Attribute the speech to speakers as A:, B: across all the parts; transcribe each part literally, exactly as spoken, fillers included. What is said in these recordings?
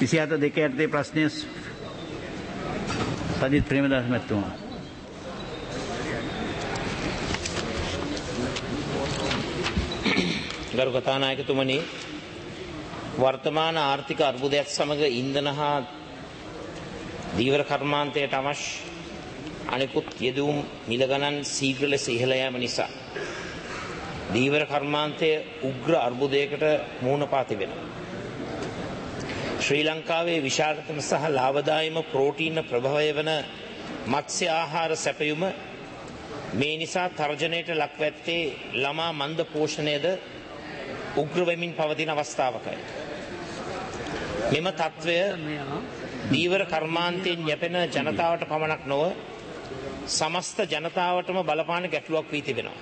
A: විසිහත දෙක යටතේ ප්‍රශ්නය සජිත් ප්‍රේමදාස මැතිතුමා.
B: ගරු කතානායකතුමනි, වර්තමාන ආර්ථික අර්බුදයක් සමග ඉන්ධන හා දීවර කර්මාන්තයට අවශ්‍ය අනෙකුත් යෙදුම් මිල ගණන් ශීඝ්‍ර ලෙස ඉහළ යාම නිසා දීවර කර්මාන්තය උග්‍ර අර්බුදයකට මුහුණ පා තිබෙනවා. ශ්‍රී ලංකාවේ විශාලතම සහ ලාභදායීම ප්‍රෝටීන ප්‍රභවය වන මත්ස්‍ය ආහාර සැපයුම මේ නිසා තර්ජනයට ලක්ව ඇත්තේ ළමා මන්ද පෝෂණයද උග්‍ර වෙමින් පවතින අවස්ථාවකයි. මෙම තත්ත්වය දීවර කර්මාන්තයෙන් යැපෙන ජනතාවට පමණක් නොව සමස්ත ජනතාවටම බලපාන ගැටලුවක් වී තිබෙනවා.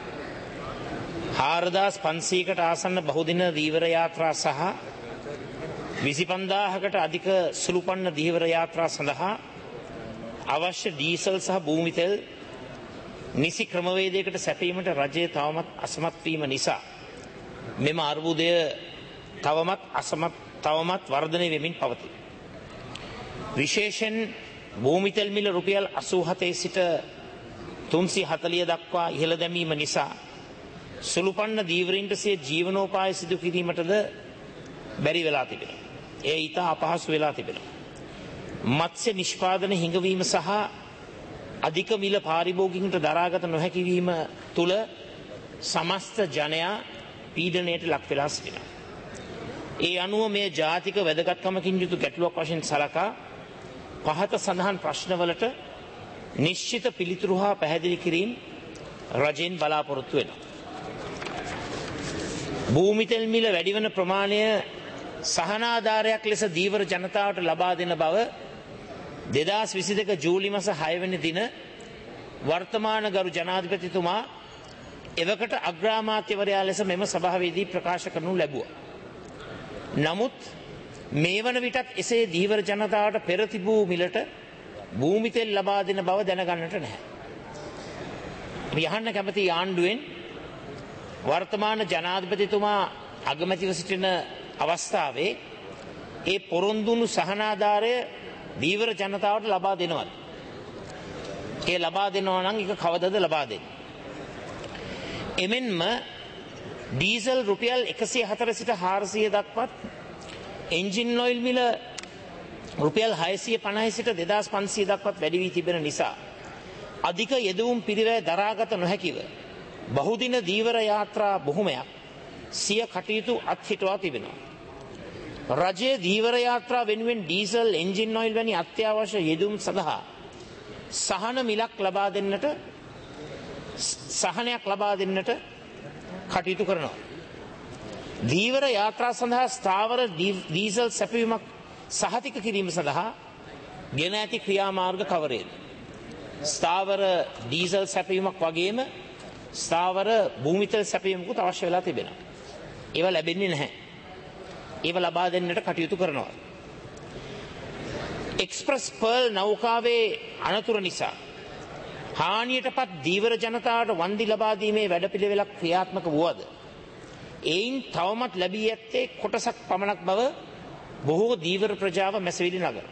B: හාරදාස් පන්සීයකට ආසන්න බහුදින දීවර යාත්‍රා සහ විසිපන්දාහකට අධික සුළුපන්න දීවර යාත්‍රා සඳහා අවශ්‍ය ඩීසල් සහ භූමි තෙල් නිසි ක්‍රමවේදයකට සැපීමට රජය තවමත් අසමත් වීම නිසා මෙම අර්බුදය තවමත් අසමත් තවමත් වර්ධනය වෙමින් පවතී. විශේෂයෙන් භූමි තෙල් මිල රුපියල් අසූ හතේ සිට තුන්සිය හතළිහ දක්වා ඉහළ දැමීම නිසා සුළුපන්න දීවරින්ට සිය ජීවනෝපාය සිදු කිරීමටද බැරි වෙලා තිබෙනවා. එය ඉතා අපහසු වෙලා තිබෙනවා. මත්ස්‍ය නිෂ්පාදන හිඟවීම සහ අධික මිල පාරිභෝගිකයන්ට දරාගත නොහැකි වීම තුළ සමස්ත ජනයා පීඩනයට ලක් වෙලා සිටිනවා. ඒ අනුව මේ ජාතික වැදගත්කමකින් යුතු ගැටලුවක් වශයෙන් සලකා පහත සඳහන් ප්‍රශ්නවලට නිශ්චිත පිළිතුරු හා පැහැදිලි කිරීම රජයෙන් බලාපොරොත්තු වෙනවා. භූමි තෙල් මිල වැඩිවන ප්‍රමාණය සහනාධාරයක් ලෙස දීවර ජනතාවට ලබා දෙන බව දෙදහස් විසි දෙක ජූලි මාස හය වෙනි දින වර්තමාන ගරු ජනාධිපතිතුමා එවකට අග්‍රාමාත්‍යවරයා ලෙස මෙම සභාවේදී ප්‍රකාශ කරනු ලැබුවා. නමුත් මේ වන විටත් එසේ දීවර ජනතාවට පෙර තිබූ මිලට භූමි තෙල් ලබා දෙන බව දැනගන්නට නැහැ. අපි අහන්න කැමති ආණ්ඩුවෙන් වර්තමාන ජනාධිපතිතුමා අගමැතිව සිටින අවස්ථාවේ ඒ පොරොන්දුණු සහනාධාරය දීවර ජනතාවට ලබා දෙනවද? ඒ ලබා දෙනවා නම් ඒක කවදද ලබා දෙන්නේ? එමෙන්ම ඩීසල් රුපියල් එකසිය හතර සිට හාරසිය දක්වත් එන්ජින් ඔයිල් මිල රුපියල් හයසිය පනහ සිට දෙදාස් පන්සිය දක්වත් වැඩි වී තිබෙන නිසා අධික යෙදවුම් පිරිවැය දරාගත නොහැකිව බහුදින දීවර යාත්‍රා බොහොමයක් සිය කටයුතු අත්හිටවා තිබෙනවා. රජයේ දීවර යාත්‍රා වෙනුවෙන් ඩීසල් එන්ජින් ඔයිල් වැනි අත්‍යවශ්‍ය යෙදුම් සඳහා සහන මිලක් ලබා දෙන්නට සහනයක් ලබා දෙන්නට කටයුතු කරනවා. දීවර යාත්‍රා සඳහා ස්ථාවර ඩීසල් සැපයීමක් සහතික කිරීම සඳහා ගෙන ඇති ක්‍රියාමාර්ග කවරේද? ස්ථාවර ඩීසල් සැපයීමක් වගේම ස්ථාවර භූමි තෙල් සැපයීමකුත් අවශ්‍ය වෙලා තිබෙනවා. ඒවා ලැබෙන්නේ නැහැ. ඒවා ලබා දෙන්නට කටයුතු කරනවා. එක්ස්ප්‍රස් පර්ල් නෞකාවේ අනතුර නිසා හානියටපත් දීවර ජනතාවට වන්දි ලබා දීමේ වැඩපිළිවෙලක් ක්‍රියාත්මක වුවද එයින් තවමත් ලැබී ඇත්තේ කොටසක් පමණක් බව බොහෝ දීවර ප්‍රජාව මැසවිලි නගර.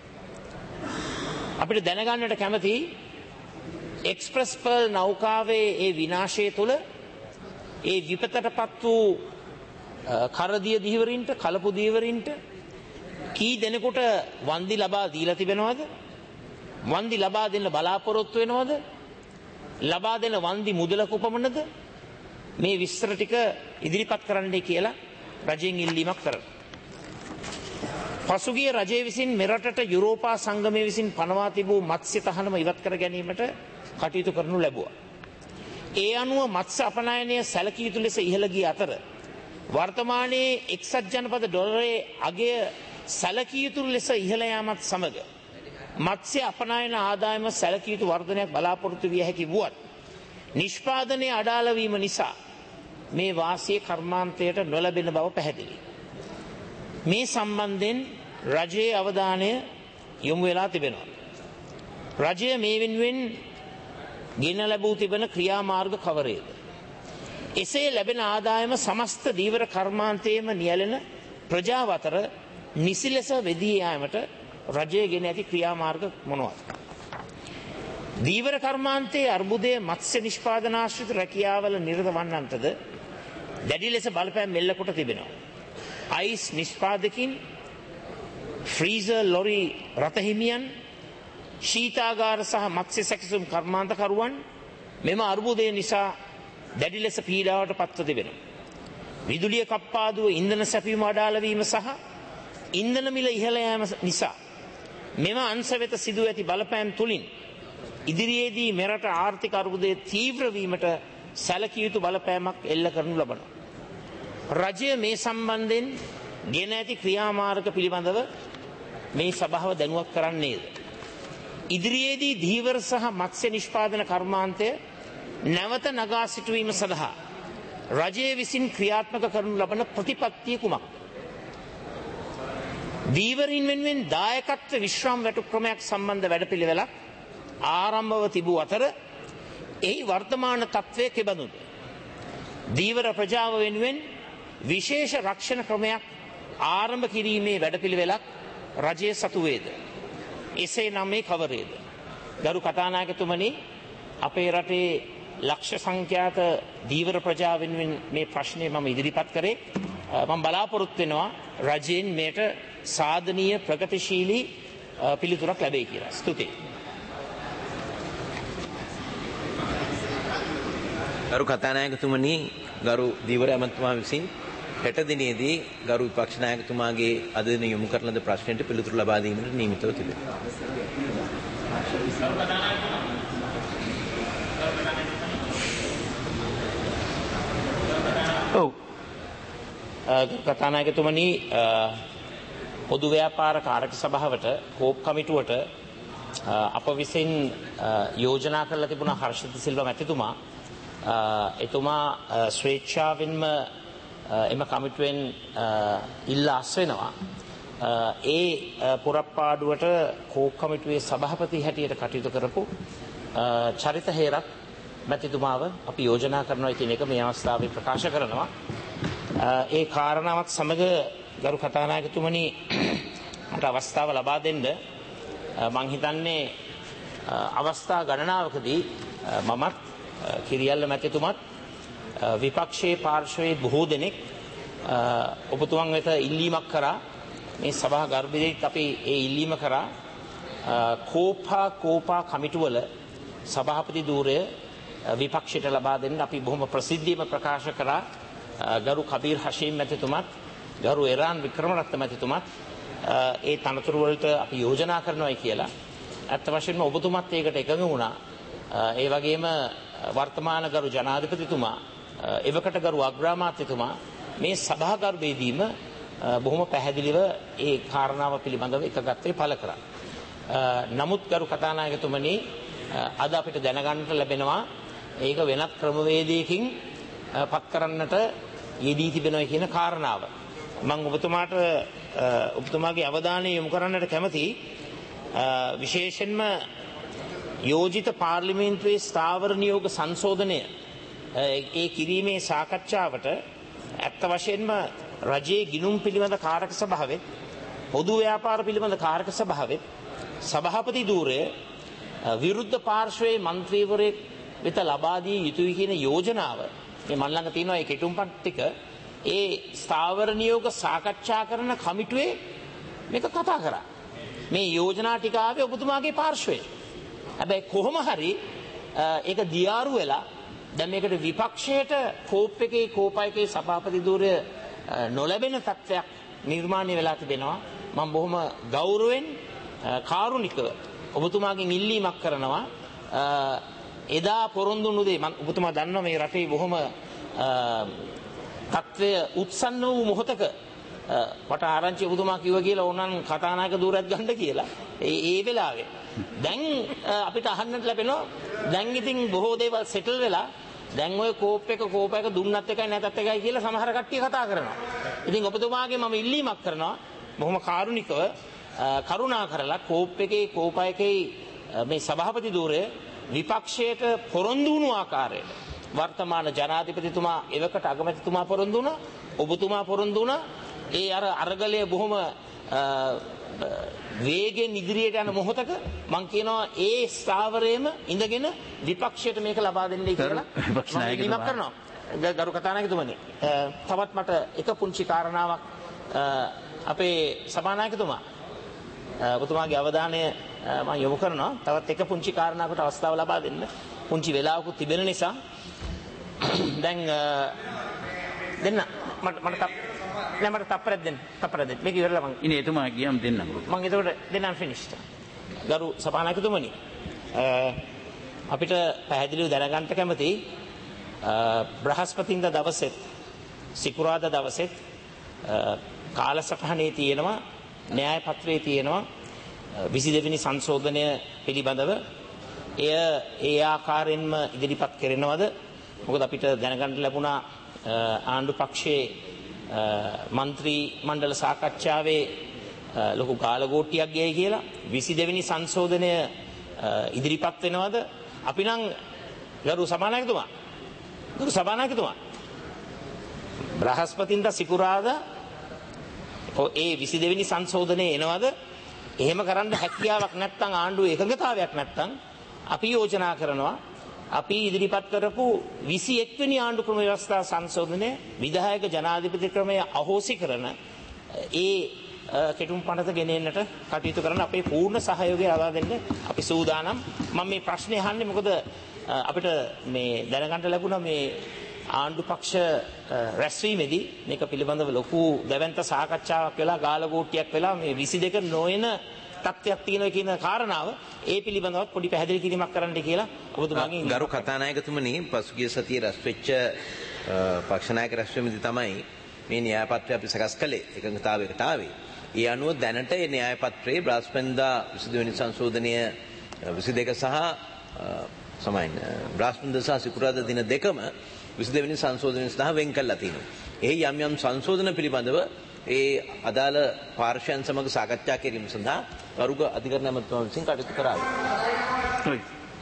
B: අපිට දැනගන්නට කැමති එක්ස්ප්‍රස් පර්ල් නෞකාවේ ඒ විනාශය තුළ ඒ විපතටපත් වූ කරදිය දීවරින්ට කලපු දීවරින්ට කී දෙනෙකුට වන්දි ලබා දීලා තිබෙනවද? වන්දි ලබා දෙන්න බලාපොරොත්තු වෙනවද? ලබා දෙන වන්දි මුදල කොපමණද? මේ විස්තර ටික ඉදිරිපත් කරන්නයි කියලා රජයෙන් ඉල්ලීමක් කරනවා. පසුගිය රජය විසින් මෙරටට යුරෝපා සංගමය විසින් පනවා තිබූ මත්ස්‍ය තහනම ඉවත් කර ගැනීමට කටයුතු කරනු ලැබුවා. ඒ අනුව මත්ස්‍ය අපනයනය සැලකිය යුතු ලෙස ඉහළ ගිය අතර වර්තමානයේ එක්සත් ජනපද ඩොලරයේ අගය සැලකිය යුතු ලෙස ඉහළ යාමත් සමග මත්ස්‍ය අපනයන ආදායම සැලකිය යුතු වර්ධනයක් බලාපොරොත්තු විය හැකි වුවත් නිෂ්පාදනයේ අඩාල වීම නිසා මේ වාසිය කර්මාන්තයට නොලැබෙන බව පැහැදිලි. මේ සම්බන්ධයෙන් රජයේ අවධානය යොමු වෙලා තිබෙනවා. රජය මේ වෙනුවෙන් ගෙන ලැබූ තිබෙන ක්‍රියාමාර්ග කවරේද? එසේ ලැබෙන ආදායම සමස්ත දීවර කර්මාන්තයේම නියැලෙන ප්‍රජාව අතර නිසි ලෙස වෙදී යාමට රජය ගෙන ඇති ක්‍රියාමාර්ග මොනවද? දීවර කර්මාන්තයේ අර්බුදයේ මත්ස්‍ය නිෂ්පාදනාශ්‍රිත රැකියාවල නිරත වන්නන්ටද දැඩි ලෙස බලපෑම් මෙල්ල කොට තිබෙනවා. අයිස් නිෂ්පාදකින්, ෆ්‍රීසර් ලොරි රථහිමියන්, ශීතාගාර සහ මත්ස්‍ය සැකසුම් කර්මාන්තකරුවන් මෙම අර්බුදය නිසා දැඩි ලෙස පීඩාවට පත්ව තිබෙනවා. විදුලිය කප්පාදුව ඉන්ධන සැපීම අඩාල වීම සහ ඉන්ධන මිල ඉහළ යාම නිසා මෙම අංශ වෙත සිදු ඇති බලපෑම් තුලින් ඉදිරියේදී මෙරට ආර්ථික අර්බුදයේ තීව්‍ර වීමට සැලකිය යුතු බලපෑමක් එල්ල කරනු ලබනවා. රජය මේ සම්බන්ධයෙන් ගෙන ඇති ක්‍රියාමාර්ග පිළිබඳව මේ සභාව දැනුවත් කරන්නේද? ඉදිරියේදී ධීවර සහ මත්ස්‍ය නිෂ්පාදන කර්මාන්තය නැවත නගා සිටුවීම සඳහා රජය විසින් ක්‍රියාත්මක කරනු ලබන ප්‍රතිපත්තිය කුමක්ද? ධීවරින් වෙනුවෙන් දායකත්ව විශ්‍රාම වැටු ක්‍රමයක් සම්බන්ධ වැඩපිළිවෙලක් ආරම්භව තිබූ අතර එහි වර්තමාන තත්ත්වය කෙබඳුද? ධීවර ප්‍රජාව වෙනුවෙන් විශේෂ රක්ෂණ ක්‍රමයක් ආරම්භ කිරීමේ වැඩපිළිවෙලක් රජය සතු වේද? එසේ නම් මේ කවරේද? ගරු කතානායකතුමනි, අපේ රටේ ලක්ෂ සංඛ්‍යාත ධීවර ප්‍රජාව වෙනුවෙන් මේ ප්‍රශ්නය මම ඉදිරිපත් කරේ. මම බලාපොරොත්තු වෙනවා රජයෙන් මේට සාධනීය ප්‍රගතිශීලී පිළිතුරක් ලැබෙයි කියලා. ස්තුතියි.
C: ගරු කතානායකතුමනි, ගරු ධීවර ඇමතුමා විසින් හෙට දිනේදී ගරු විපක්ෂ නායකතුමාගේ අද දින යොමු කරන ලද ප්‍රශ්නයට පිළිතුරු ලබා දීමට නියමිතව තිබෙනවා.
B: ඔව්. ගරු කතානායකතුමනි, පොදු ව්‍යාපාර කාරක සභාවට කෝප් කමිටුවට අප විසින් යෝජනා කරලා තිබුණ හර්ෂිත සිල්වා මැතිතුමා එතුමා ස්වේච්ඡාවෙන්ම එම කමිටුවෙන් ඉල්ලා අස් වෙනවා ඒ පුරප්පාඩුවට කෝප් කමිටුවේ සභාපති හැටියට කටයුතු කරපු චරිත හේරත් මැතිතුමාව අපි යෝජනා කරනවා කියන එක මේ අවස්ථාවේ ප්‍රකාශ කරනවා. ඒ කාරණාවත් සමග ගරු කතානායකතුමනි, මට අවස්ථාව ලබා දෙන්න මං හිතන්නේ අවස්ථා ගණනාවකදී මමත් කිරියල්ල මැතිතුමත් විපක්ෂයේ පාර්ශවයේ බොහෝ දෙනෙක් ඔබතුමන් වෙත ඉල්ලීමක් කරා. මේ සභා ගර්භයේදීත් අපි ඒ ඉල්ලීම කරා කෝපා කෝපා කමිටුවල සභාපති ධූරය විපක්ෂයට ලබා දෙන්න අපි බොහොම ප්‍රසිද්ධියම ප්‍රකාශ කරා. ගරු කබීර් හෂීම් මැතිතුමත්, ගරු එරාන් වික්‍රමරත්න මැතිතුමත් ඒ තනතුරු වලට අපි යෝජනා කරනවායි කියලා. ඇත්ත වශයෙන්ම ඔබතුමත් ඒකට එකඟ වුණා. ඒ වගේම වර්තමාන ගරු ජනාධිපතිතුමා, එවකට ගරු අග්‍රාමාත්‍යතුමා මේ සභාගර්භයේදීම බොහොම පැහැදිලිව ඒ කාරණාව පිළිබඳව එකගත්තේ පළ කරා. නමුත් ගරු කතානායකතුමනි, අද අපිට දැනගන්නට ලැබෙනවා ඒක වෙනත් ක්‍රමවේදයකින් පත් කරන්නට යෙදී තිබෙනවා කියන කාරණාව. මම ඔබතුමාට ඔබතුමාගේ අවධානය යොමු කරන්නට කැමතියි. විශේෂයෙන්ම යෝජිත පාර්ලිමේන්තුවේ ස්ථාවර නියෝග සංශෝධනය ඒ කිරීමේ සාකච්ඡාවට ඇත්ත වශයෙන්ම රජයේ ගිණුම් පිළිබඳ කාරක සභාවෙත් පොදු ව්‍යාපාර පිළිබඳ කාරක සභාවෙත් සභාපති ධූරය විරුද්ධ පාර්ශ්වයේ මන්ත්‍රීවරයෙක් වෙත ලබා දිය යුතුයි කියන යෝජනාව මේ මන් ළඟ තියෙනවා. ඒ කෙටුම්පත් ටික ඒ ස්ථාවර නියෝග සාකච්ඡා කරන කමිටුවේ මේක කතා කරා. මේ යෝජනා ටික ආවේ ඔබතුමාගේ පාර්ශ්වයේ. හැබැයි කොහොම හරි ඒක දියාරු වෙලා දැන් මේකට විපක්ෂයට කෝප් එකේ කෝපයකේ සභාපති ධූරය නොලැබෙන තත්ත්වයක් නිර්මාණය වෙලා තිබෙනවා. මම බොහොම ගෞරවයෙන් කාරුණිකව ඔබතුමාගෙන් ඉල්ලීමක් කරනවා. එදා පොරොන්දු වුණු දේ මම ඔබතුමා දන්නවා මේ රටේ බොහොම තත්ත්වය උත්සන්න වූ මොහොතක මට ආරංචි ඔබතුමා කිව්වා කියලා ඕනනම් කතානායක ධූරයක් ගන්න කියලා. ඒ ඒ වෙලාවේ දැන් අපිට අහන්නට ලැබෙනවා දැන් ඉතින් බොහෝ දේවල් සෙටල් වෙලා දැන් ඔය කෝප් එක කෝප එක දුන්නත් එකයි නැතත් එකයි කියලා සමහර කට්ටිය කතා කරනවා. ඉතින් ඔබතුමාගේ මම ඉල්ලීමක් කරනවා බොහොම කාරුණිකව කරුණා කරලා කෝප් එකේ කෝප එකේ මේ සභාපති ධූරය විපක්ෂයට පොරොන්දු වුණු ආකාරයට වර්තමාන ජනාධිපතිතුමා එවකට අගමැතිතුමා පොරොන්දු වුණා, ඔබතුමා පොරොන්දු වුණා. ඒ අර අරගලයේ බොහොම වේගෙන් ඉදිරියට යන මොහොතක මම කියනවා ඒ ස්ථාවරයේම ඉඳගෙන විපක්ෂයට මේක ලබා දෙන්නයි කියලා මම ඉල්ලීමක් කරනවා. ගරු කතානායකතුමනි, තවත් මට එක පුංචි කාරණාවක් අපේ සභානායකතුමා ඔබතුමාගේ අවධානය මම යොමු කරනවා. තවත් එක පුංචි කාරණාවකට අවස්ථාව ලබා දෙන්න. පුංචි වෙලාවකුත් තිබෙන නිසා දැන් දෙන්න මට මට නෑ මට තප්පරයක් දෙන්න. තප්පරයක් දෙන්න. මේක ඉවරලා මම
A: ඉතින් එතුමා ගියම් දෙන්නම්.
B: මම එතකොට දෙන්නම් ෆිනිෂ්ඩ්. ගරු සභානායකතුමනි, අපිට පැහැදිලිව දැනගන්න කැමතියි බ්‍රහස්පතින්දා දවසෙත් සිකුරාදා දවසෙත් කාලසටහනේ තියෙනවා න්‍යාය පත්‍රයේ තියෙනවා විසි දෙවෙනි සංශෝධනය පිළිබඳව එය ඒ ආකාරයෙන්ම ඉදිරිපත් කරනවද? මොකද අපිට දැනගන්න ලැබුණා ආණ්ඩු පක්ෂයේ මන්ත්‍රී මණ්ඩල සාකච්ඡාවේ ලොකු ගාලගෝට්ටියක් ගියයි කියලා විසි දෙවෙනි සංශෝධනය ඉදිරිපත් වෙනවද? අපි නම් ගරු සභානායකතුමා ගරු සභානායකතුමා බ්‍රහස්පතින්දා සිකුරාදා ඒ විසි දෙවෙනි සංශෝධනය එනවද? එහෙම කරන්න හැකියාවක් නැත්නම් ආණ්ඩුවේ එකඟතාවයක් නැත්නම් අපි යෝජනා කරනවා අපි ඉදිරිපත් කරපු විසි එක් වෙනි ආණ්ඩු ක්‍රම ව්‍යවස්ථා සංශෝධනය විධායක ජනාධිපති ක්‍රමය අහෝසි කරන ඒ කෙටුම් පනත ගෙනෙන්නට කටයුතු කරන අපේ පූර්ණ සහයෝගය ලබා දෙන්න අපි සූදානම්. මම මේ ප්‍රශ්නේ අහන්නේ මොකද අපිට මේ දැනගන්න ලැබුණා මේ ආණ්ඩු පක්ෂ රැස්වීමේදී මේක පිළිබඳව ලොකු දැවැන්ත සාකච්ඡාවක් වෙලා ගාලගෝට්ටියක් වෙලා මේ විසි දෙක නොවන තත්ත්වයක් තියෙනවා කියන කාරණාව ඒ පිළිබඳව පොඩි පැහැදිලි කිරීමක් කරන්න කියලා ඔබතුමාගෙන්
C: ගරු කතානායකතුමනි, පසුගිය සතියේ රැස් වෙච්ච පක්ෂ නායක රැස්වීමේදී තමයි මේ න්‍යාය පත්‍රය අපි සකස් කළේ එකඟතාවයකට ආවේ. ඒ අනුව දැනට මේ න්‍යාය පත්‍රයේ බ්‍රහස්පතින්දා විසි දෙවෙනි සංශෝධනය විසි දෙක සහ සමයින් බ්‍රහස්පතින්දා සහ සිකුරාදා දින දෙකම විසි දෙවෙනි සංශෝධනය සඳහා වෙන් කරලා තියෙනවා. ඒ යම් යම් සංශෝධන පිළිබඳව ඒ අදාළ පාර්ශ්වයන් සමග සාකච්ඡා කිරීම සඳහා ගරුක අධිකරණ ඇමතුමා විසින් කටයුතු කරාවි.
A: ඔයි.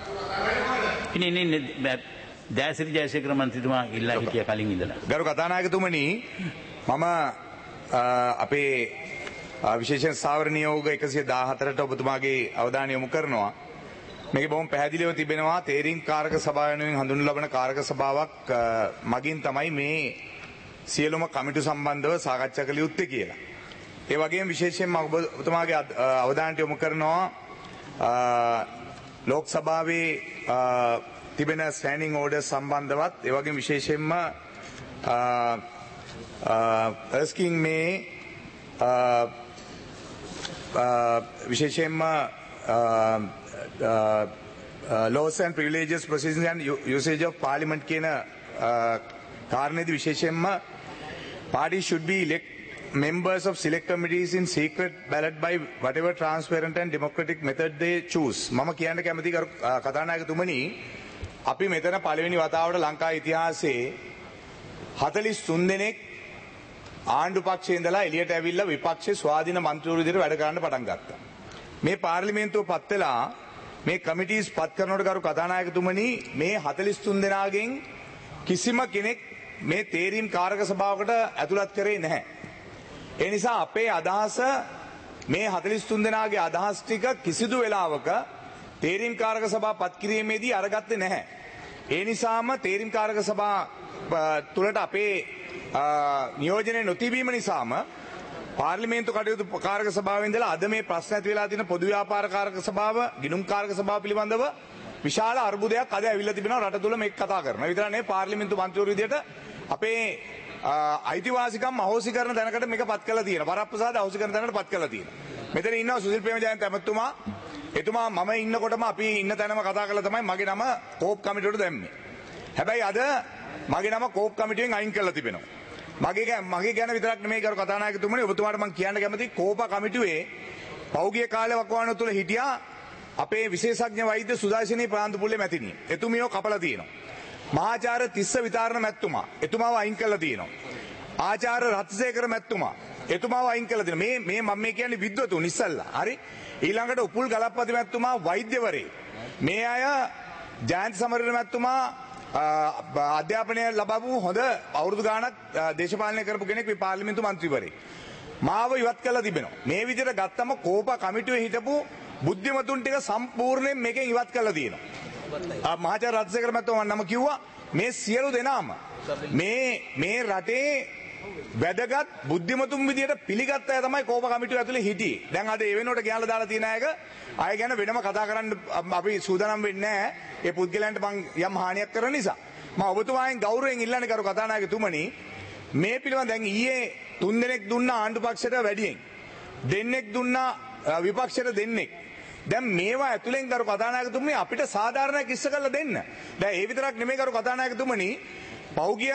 A: ඉතින් ඉන්නේ දැසිරි ජයසේකර මන්ත්‍රීතුමා ඉල්ලා හිටිය කලින් ඉඳලා.
D: ගරු කතානායකතුමනි, මම අපේ විශේෂ ස්ථාවර නියෝග එකසිය දාහතරට ඔබතුමාගේ අවධානය යොමු කරනවා. මේක බොහොම පැහැදිලිව තිබෙනවා තේරීම් කාරක සභාව වෙනුවෙන් හඳුන්වනු ලබන කාරක සභාවක් මගින් තමයි මේ සියලුම කමිටු සම්බන්ධව සාකච්ඡා කළ යුත්තේ කියලා. ඒ වගේම විශේෂයෙන්ම ඔබතුමාගේ අවධානයට යොමු කරනවා ලෝක සභාවේ තිබෙන ස්ටෑන්ඩින් ඕඩර් සම්බන්ධවත් ඒ වගේම විශේෂයෙන්ම අස්කින් මේ විශේෂයෙන්ම laws and privileges proceedings and usage of parliament කියන කාරණේදී විශේෂයෙන්ම parties should be elect members of select committees in secret ballot by whatever transparent and democratic method they choose. මම කියන්න කැමති කතානායකතුමනි, අපි මෙතන පළවෙනි වතාවට ලංකා ඉතිහාසයේ හතළිස් තුන් දෙනෙක් ආණ්ඩු පක්ෂයේ ඉඳලා එළියට ඇවිල්ලා විපක්ෂයේ ස්වාධීන මන්ත්‍රීවරු විදිහට වැඩ කරන්න පටන් ගත්තා. මේ පාර්ලිමේන්තුව පත් වෙලා මේ කමිටීස් පත් කරනකොට ගරු කතානායකතුමනි, මේ හතළිස් තුන් දෙනාගෙන් කිසිම කෙනෙක් මේ තේරීම් කාරක සභාවකට ඇතුළත් කරේ නැහැ. ඒ නිසා අපේ අදහස මේ හතළිස් තුන් දෙනාගේ අදහස් ටික කිසිදු වෙලාවක තේරීම් කාරක සභාව පත් කිරීමේදී අරගත්තේ නැහැ. ඒ නිසාම තේරීම් කාරක සභාව තුලට අපේ නියෝජනය නොතිබීම නිසාම පාර්ලිමේන්තු කටයුතු කාරක සභාවේ ඉඳලා අද මේ ප්‍රශ්න ඇති වෙලා තියෙන පොදු ව්‍යාපාර කාරක සභාව, ගිණුම් කාරක සභාව පිළිබඳව විශාල අර්බුදයක් අද ඇවිල්ලා තිබෙනවා. රට තුල මේක කතා කරනවා. විතර නෙවෙයි පාර්ලිමේන්තු මන්ත්‍රීවරු විදියට අපේ අයිතිවාසිකම් අහෝසි කරන තැනකට මේක පත් කරලා තියෙනවා. වරප්‍රසාද අහෝසි කරන තැනකට පත් කරලා තියෙනවා. මෙතන ඉන්නවා සුසිල් ප්‍රේමජයන්ත ඇමතුමා. එතුමා මම ඉන්නකොටම අපි ඉන්න තැනම කතා කරලා තමයි මගේ නම කෝප් කමිටුවට දැම්මේ. හැබැයි අද මගේ නම කෝප් කමිටුවෙන් අයින් කරලා තිබෙනවා. මගේ මගේ ගැන විතරක් නෙමෙයි ගරු කතානායකතුමනි, ඔබතුමාට මම කියන්න කැමති කෝපා කමිටුවේ පෞගිය කාලේ වකවානුව තුල හිටියා අපේ විශේෂඥ වෛද්‍ය සුදාසිනී ප්‍රාන්තුපුල්ලේ මැතිණිය. එතුමියව කපලා තියෙනවා. මහාචාර්ය තිස්ස විතාරණ මැතිතුමා එතුමාව අයින් කරලා තියෙනවා. ආචාර්ය රත්සේකර මැතිතුමා එතුමාව අයින් කරලා තියෙනවා. මේ මේ මම මේ කියන්නේ විද්වතුන් ඉස්සල්ලා. හරි. ඊළඟට උපුල් ගලප්පති මැතිතුමා වෛද්‍යවරේ. මේ අය ජයන්ත සමරවීර මැතිතුමා අධ්‍යාපනය ලබපු හොඳ අවුරුදු ගාණක් දේශපාලනය කරපු කෙනෙක් මේ පාර්ලිමේන්තු මන්ත්‍රීවරයෙක්. මාව ඉවත් කරලා තිබෙනවා. මේ විදිහට ගත්තම කෝපා කමිටුවේ හිටපු බුද්ධිමතුන් ටික සම්පූර්ණයෙන් මේකෙන් ඉවත් කරලා තියෙනවා. මහාචාර්ය රත්සේකර මහත්මයා මම නම කිව්වා මේ සියලු දෙනාම මේ මේ රටේ වැදගත් බුද්ධිමතුන් විදියට පිළිගත්ත අය තමයි කෝපා කමිටුව ඇතුලේ හිටියේ. දැන් අද ඒ වෙනකොට ගියාලා දාලා තියෙන අයක අය ගැන වෙනම කතා කරන්න අපි සූදානම් වෙන්නේ නැහැ. ඒ පුද්ගලයන්ට මං යම් හානියක් කරන නිසා. මම ඔබතුමාගෙන් ගෞරවයෙන් ඉල්ලන්නේ කරු කතානායකතුමනි මේ පිළිබඳව දැන් ඊයේ තුන් දෙනෙක් දුන්නා ආණ්ඩු පක්ෂයට වැඩියෙන්. දෙන්නෙක් දුන්නා විපක්ෂයට දෙන්නෙක්. දැන් මේවා ඇතුලෙන් කරු කතානායකතුමනි අපිට සාධාරණයක් ඉස්ස කරලා දෙන්න. දැන් ඒ විතරක් නෙමෙයි කරු කතානායකතුමනි පෞගිය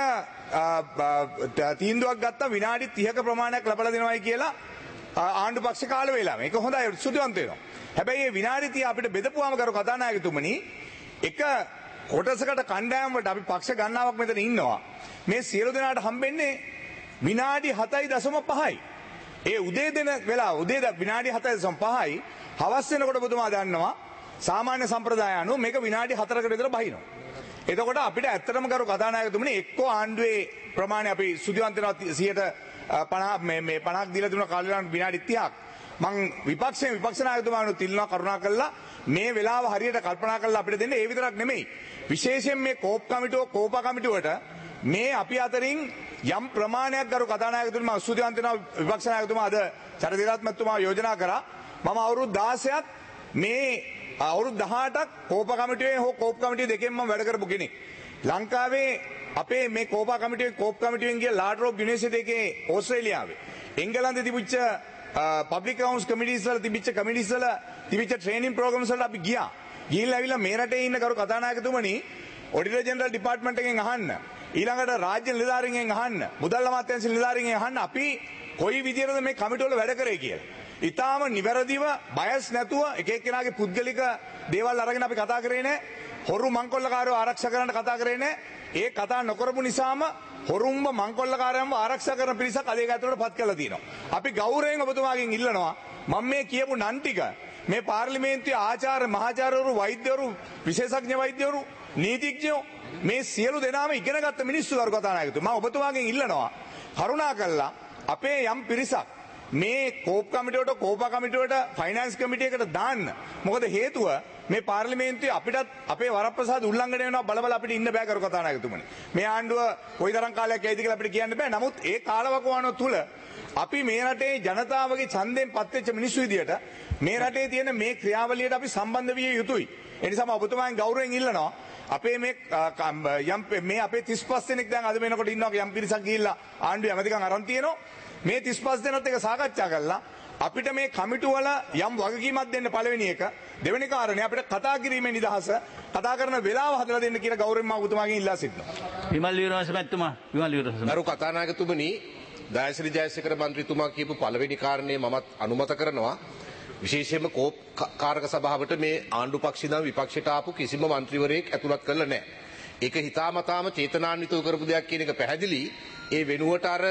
D: තීන්දුවක් ගත්තා විනාඩි තිහක ප්‍රමාණයක් ලබා දෙනවයි කියලා ආණ්ඩු පක්ෂ කාල වේලාව. මේක හොඳයි සුදුවන්ත වෙනවා. හැබැයි මේ විනාඩි තිහ අපිට බෙදපුවාම කරු කතානායකතුමනි එක කොටසකට කණ්ඩායම් වලට අපි පක්ෂ ගණනාවක් මෙතන ඉන්නවා. මේ සියලු දෙනාට හම්බෙන්නේ විනාඩි හතයි දශම පහයි. ඒ උදේ දෙන වෙලාව උදේ විනාඩි හතයි දශම පහයි හවස් වෙනකොට ඔබතුමා දන්නවා සාමාන්‍ය සම්ප්‍රදාය අනුව මේක විනාඩි හතරකට විතර බහිනවා. එතකොට අපිට ඇත්තටම කරු කතානායකතුමනි එක්කෝ ආණ්ඩුවේ ප්‍රමාණය අපි සුදුවන්ත වෙනවා සියයට පනහ මේ මේ පනහක් දීලා දුන කාලේ විනාඩි තිහක්. මං විපක්ෂයෙන් විපක්ෂ නායකතුමාණන් තිල්නවා කරුණා කළා මේ වෙලාව හරියට කල්පනා කරලා අපිට දෙන්න. ඒ විතරක් නෙමෙයි විශේෂයෙන් මේ කෝප් කමිටුව කෝපා කමිටුවට මේ අපි අතරින් යම් ප්‍රමාණයක් කරු කතානායකතුමා මම ස්තුතිවන්ත වෙනවා විපක්ෂ නායකතුමා අද චරිතීරත් මහත්මයා යෝජනා කරා මම අවුරුදු දාසයක් මේ අවුරුදු දහඅටක් කෝපා කමිටුවේ හෝ කෝප් කමිටුවේ දෙකෙන් මම වැඩ කරපු කෙනෙක්. ලංකාවේ අපේ මේ කෝපා කමිටුවේ කෝප් කමිටුවෙන් ගිය ලාඩ්රෝප් යුනිවර්සිටි එකේ ඕස්ට්‍රේලියාවේ එංගලන්තේ තිබිච්ච පබ්ලික් අකවුන්ට්ස් කමිටීස් වල තිබිච්ච කමිටීස් වල තිබිච්ච ට්‍රේනින් ප්‍රෝග්‍රෑම්ස් වලට අපි ගියා. ගිහිල්ලා ඇවිල්ලා මේ රටේ ඉන්න කරු කතානායකතුමනි ඔඩිටර් ජෙනරල් ඩිපාර්ට්මන්ට් එකෙන් අහන්න ඊළඟට රාජ්‍ය නිලධාරීන්ගෙන් අහන්න මුදල් අමාත්‍යාංශ නිලධාරීන්ගෙන් අහන්න අපි කොයි විදියටද මේ කමිටුව වල වැඩ කරේ කියලා. ඊටාම නිවැරදිව බයස් නැතුව එක එක්කෙනාගේ පුද්ගලික දේවල් අරගෙන අපි කතා කරේ නැහැ. හොරු මංකොල්ලකාරයෝ ආරක්ෂා කරන්න කතා කරේ නැහැ. ඒ කතා නොකරපු නිසාම හොරුම්බ මංකොල්ලකාරයන්ව ආරක්ෂා කරන පිරිසක් අධේක ඇතුළට පත් කරලා තියෙනවා. අපි ගෞරවයෙන් ඔබතුමාගෙන් ඉල්ලනවා මම මේ කියපු නන් ටික මේ පාර්ලිමේන්තුවේ ආචාර්ය මහාචාර්යවරු වෛද්‍යවරු විශේෂඥ වෛද්‍යවරු නීතිඥයෝ මේ සියලු දෙනාම ඉගෙනගත්ත මිනිස්සු කරු කතානායකතුමා මම ඔබතුමාගෙන් ඉල්ලනවා කරුණාකරලා අපේ යම් පිරිසක් මේ කෝප් කමිටුවට කෝපා කමිටුවට ෆයිනෑන්ස් කමිටියකට දාන්න. මොකද හේතුව මේ පාර්ලිමේන්තුවේ අපිටත් අපේ වරප්‍රසාද උල්ලංඝනය වෙනවා බල බල අපිට ඉන්න බෑ කරු කතානායකතුමනි. මේ ආණ්ඩුව කොයිතරම් කාලයක් යයිද කියලා අපිට කියන්න බෑ. නමුත් ඒ කාලවකවානුව තුල අපි මේ රටේ ජනතාවගේ ඡන්දයෙන් පත්වෙච්ච මිනිස්සු විදියට මේ රටේ තියෙන මේ ක්‍රියාවලියට අපි සම්බන්ධ විය යුතුයි. ඒ නිසා මම ඔබතුමාගෙන් ගෞරවයෙන් ඉල්ලනවා අපේ මේ යම් මේ අපේ තිස් පහ දෙනෙක් දැන් අද වෙනකොට ඉන්නවා යම් පිරිසක් ගිහිල්ලා ආණ්ඩුවේ ඇමතිකම් අරන් තියෙනවා. මේ තිස් පහ දෙනාත් එක සාකච්ඡා කරලා අපිට මේ කමිටු වල යම් වගකීමක් දෙන්න පළවෙනි එක දෙවෙනි කාරණේ අපිට කතා කිරීමේ නිදහස කතා කරන වෙලාව හදලා දෙන්න කියලා ගෞරවයෙන් මම ඔබතුමාගෙන් ඉල්ලා සිටිනවා.
A: විමල් වීරවංශ මහත්මයා විමල් වීරවංශ
E: ගරු කතානායකතුමනි දයාසිරි ජයසේකර මන්ත්‍රීතුමා කියපු පළවෙනි කාරණේ මමත් අනුමත කරනවා. විශේෂයෙන්ම කෝප් කාරක සභාවට මේ ආණ්ඩු පක්ෂ ඉඳන් විපක්ෂයට ආපු කිසිම මන්ත්‍රීවරයෙක් ඇතුළත් කරලා නැහැ. ඒක හිතාමතාම චේතනාන්විතව කරපු දෙයක් කියන එක පැහැදිලි. ඒ වෙනුවට අර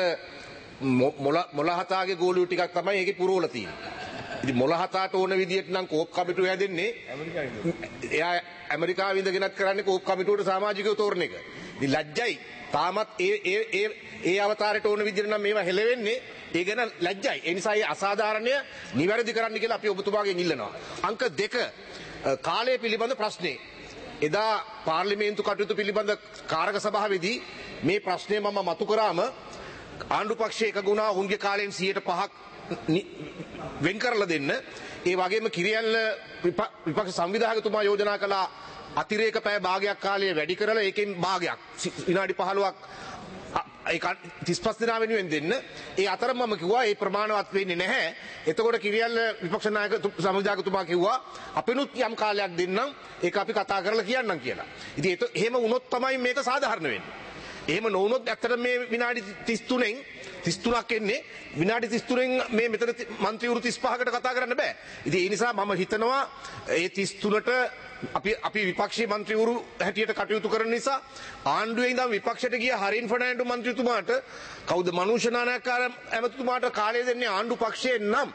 E: මොලහතාගේ ගෝලියෝ ටිකක් තමයි ඒකේ පුරවලා තියෙන්නේ. ඉතින් මොලහතාට ඕන විදියට නම් කෝප් කමිටුව හැදෙන්නේ එයා ඇමරිකාවේ ඉඳගෙනත් කරන්නේ කෝප් කමිටුවට සමාජිකයෝ තෝරන එක. ඉතින් ලැජ්ජයි. තාමත් ඒ ඒ ඒ ඒ අවතාරයට ඕන විදියට නම් මේවා හෙලවෙන්නේ ඒ ගැන ලැජ්ජයි. ඒ නිසා මේ අසාධාරණය නිවැරදි කරන්න කියලා අපි ඔබතුමාගෙන් ඉල්ලනවා. අංක දෙක කාලය පිළිබඳ ප්‍රශ්නේ. එදා පාර්ලිමේන්තු කටයුතු පිළිබඳ කාරක සභාවේදී මේ ප්‍රශ්නය මම මතු කරාම ආණ්ඩු පක්ෂයේ එක ගුණා උන්ගේ කාලයෙන් සියයට පහක් වෙන් කරලා දෙන්න. ඒ වගේම කිරියල්ල විපක්ෂ සංවිධායකතුමා යෝජනා කළා අතිරේක පැය භාගයක් කාලය වැඩි කරලා ඒකෙන් භාගයක් විනාඩි පහළොවක් ඒක තිස් පහ දෙනා වෙනුවෙන් දෙන්න. ඒ අතර මම කිව්වා ඒ ප්‍රමාණවත් වෙන්නේ නැහැ. එතකොට කිරියල්ල විපක්ෂ නායක සංවිධායකතුමා කිව්වා අපිනුත් යම් කාලයක් දෙන්නම් ඒක අපි කතා කරලා කියන්නම් කියලා. ඉතින් ඒක එහෙම වුණොත් තමයි මේක සාධාරණ වෙන්නේ. එහෙම නොවුනොත් ඇත්තට මේ විනාඩි තිස් තුනෙන් තිස් තුනක් එන්නේ විනාඩි තිස් තුනෙන් මේ මෙතන මන්ත්‍රීවරු තිස් පහකට කතා කරන්න බෑ. ඉතින් ඒ නිසා මම හිතනවා ඒ තිස් තුනට අපි අපි විපක්ෂීය මන්ත්‍රීවරු හැටියට කටයුතු කරන නිසා ආණ්ඩුවේ ඉඳන් විපක්ෂයට ගිය හරින් ෆර්නෑන්ඩෝ මන්ත්‍රීතුමාට කවුද මනුෂ්‍ය නායකකාර ඇමතිතුමාට කාලය දෙන්නේ ආණ්ඩු පක්ෂයෙන් නම්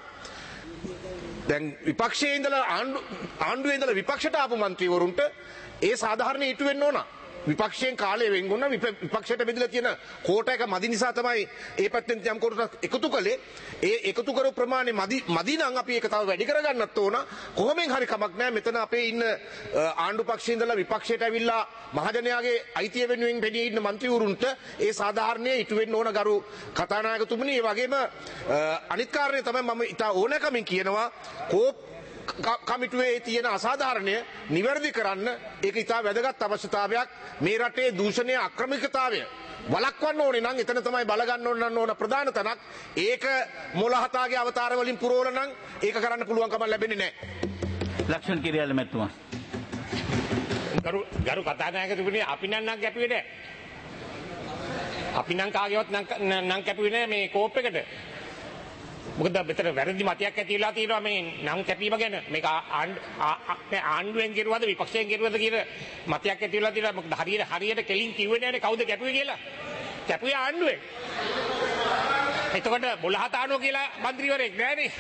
E: දැන් විපක්ෂයේ ඉඳලා ආණ්ඩු ආණ්ඩුවේ ඉඳලා විපක්ෂයට ආපු මන්ත්‍රීවරුන්ට ඒ සාධාරණ ඊට වෙන්න ඕන. විපක්ෂයෙන් කාලය වෙන්ගුණ විපක්ෂයට බෙදලා තියෙන කෝටා එක මදි නිසා තමයි ඒ පැත්තෙන් යම් කොටසක් එකතු කළේ. ඒ එකතු කරපු ප්‍රමාණය මදි මදි නම් අපි ඒක තව වැඩි කරගන්නත් ඕන. කොහොමෙන් හරි කමක් නැහැ. මෙතන අපේ ඉන්න ආණ්ඩු පක්ෂයේ ඉඳලා විපක්ෂයට ඇවිල්ලා මහජනයාගේ අයිතිය වෙනුවෙන් පෙනී ඉන්න മന്ത്രിවරුන්ට ඒ සාධාරණයේ ඉටු වෙන්න ඕන ගරු කතානායකතුමනි. ඒ වගේම අනිත් කාරණේ තමයි මම ඉත ඕනකමින් කියනවා කෝප් කමිටුවේ තියෙන අසාධාරණය නිවැරදි කරන්න. ඒක ඉතා වැදගත් අවශ්‍යතාවයක්. මේ රටේ දූෂණය අක්‍රමිකතාවය වළක්වන්න ඕනේ නම් එතන තමයි බලගන්න ඕන ඕන ප්‍රධාන තැනක්. ඒක මොළහතාගේ අවතාර වලින් පුරවල නම් ඒක කරන්න පුළුවන් කමක් ලැබෙන්නේ නැහැ.
A: ලක්ෂණ කිරියාල මැතිතුමා.
F: ගරු ගරු කතානායකතුමනි අපි නම් නම් කැපුවේ නැහැ. අපි නම් කාගේවත් නම් කැපුවේ නැහැ මේ කෝප් එකට. මොකද මෙතන වැරදි මතයක් ඇති වෙලා තියෙනවා මේ නම් කැපීම ගැන. මේක ආණ්ඩුවෙන් කෙරුවද විපක්ෂයෙන් කෙරුවද කියන මතයක් ඇති වෙලා තියෙනවා. මොකද හරියට හරියට කෙලින් කිව්වේ නෑනේ කවුද කැපුවේ කියලා. කැපුවේ ආණ්ඩුවෙන්. එතකොට මොළහතානෝ කියලා മന്ത്രിවරයෙක් නෑනේ.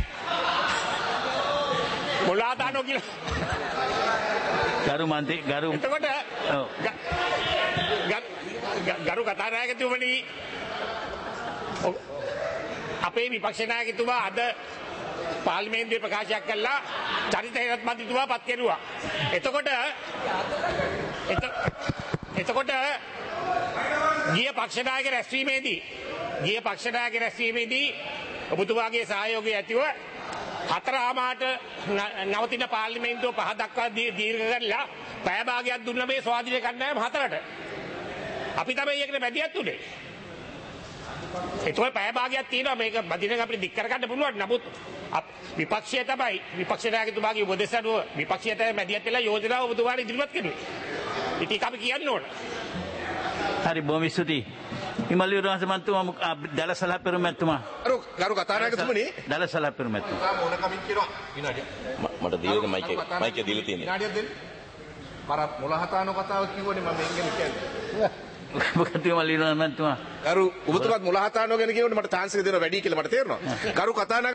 F: මොළහතානෝ කියලා
A: ගරු මන්ත්‍රී ගරු
F: එතකොට ගරු කතානායකතුමනි අපේ විපක්ෂ නායකතුමා අද පාර්ලිමේන්තුවේ ප්‍රකාශයක් කළා චරිත හේරත් මන්ත්‍රීතුමා පත් කෙරුවා. එතකොට එතකොට ගිය පක්ෂ නායක රැස්වීමේදී ගිය පක්ෂ නායක රැස්වීමේදී ඔබතුමාගේ සහයෝගය ඇතිව හතරාමාට නවතින පාර්ලිමේන්තුව පහ දක්වා දීර්ඝ කරලා පැය භාගයක් දුන්න මේ ස්වාධීන කණ්ඩායම හතරට. අපි තමයි ඒකට මැදිහත් උනේ. ඒතකොට පැය භාගයක් තියෙනවා මේක බදිනක අපිට දික් කරගන්න පුළුවන්. නමුත් විපක්ෂය තමයි විපක්ෂ නායකතුමාගේ උපදෙස් අනුව විපක්ෂය තමයි මැදිහත් වෙලා යෝජනාව ඔබතුමාට ඉදිරිපත් කරුවේ. ඉතින් අපි කියන්න ඕන.
A: හරි බොහොම ස්තුතියි. විමල් විරාජ මන්ත්‍රීතුමා දලසල පෙරමැතිතුමා.
E: ගරු ගරු කතානායකතුමනි
A: දලසල පෙරමැතිතුමා.
E: ඕනකමින් කියනවා විනාඩියක්.
C: මට දීලා මයික් එක මයික් එක දීලා තියෙනවා.
E: විනාඩියක් දෙන්න. මර මොළහතානෝ කතාව කිව්වනේ මම එංගනේ කියන්නේ.
A: මොකද විමල් විරාජ මන්ත්‍රීතුමා.
E: ගරු ඔබතුමාත් මොළහතානෝ ගැන කියනකොට මට chance එක දෙනවා වැඩි කියලා මට තේරෙනවා. ගරු කතානායක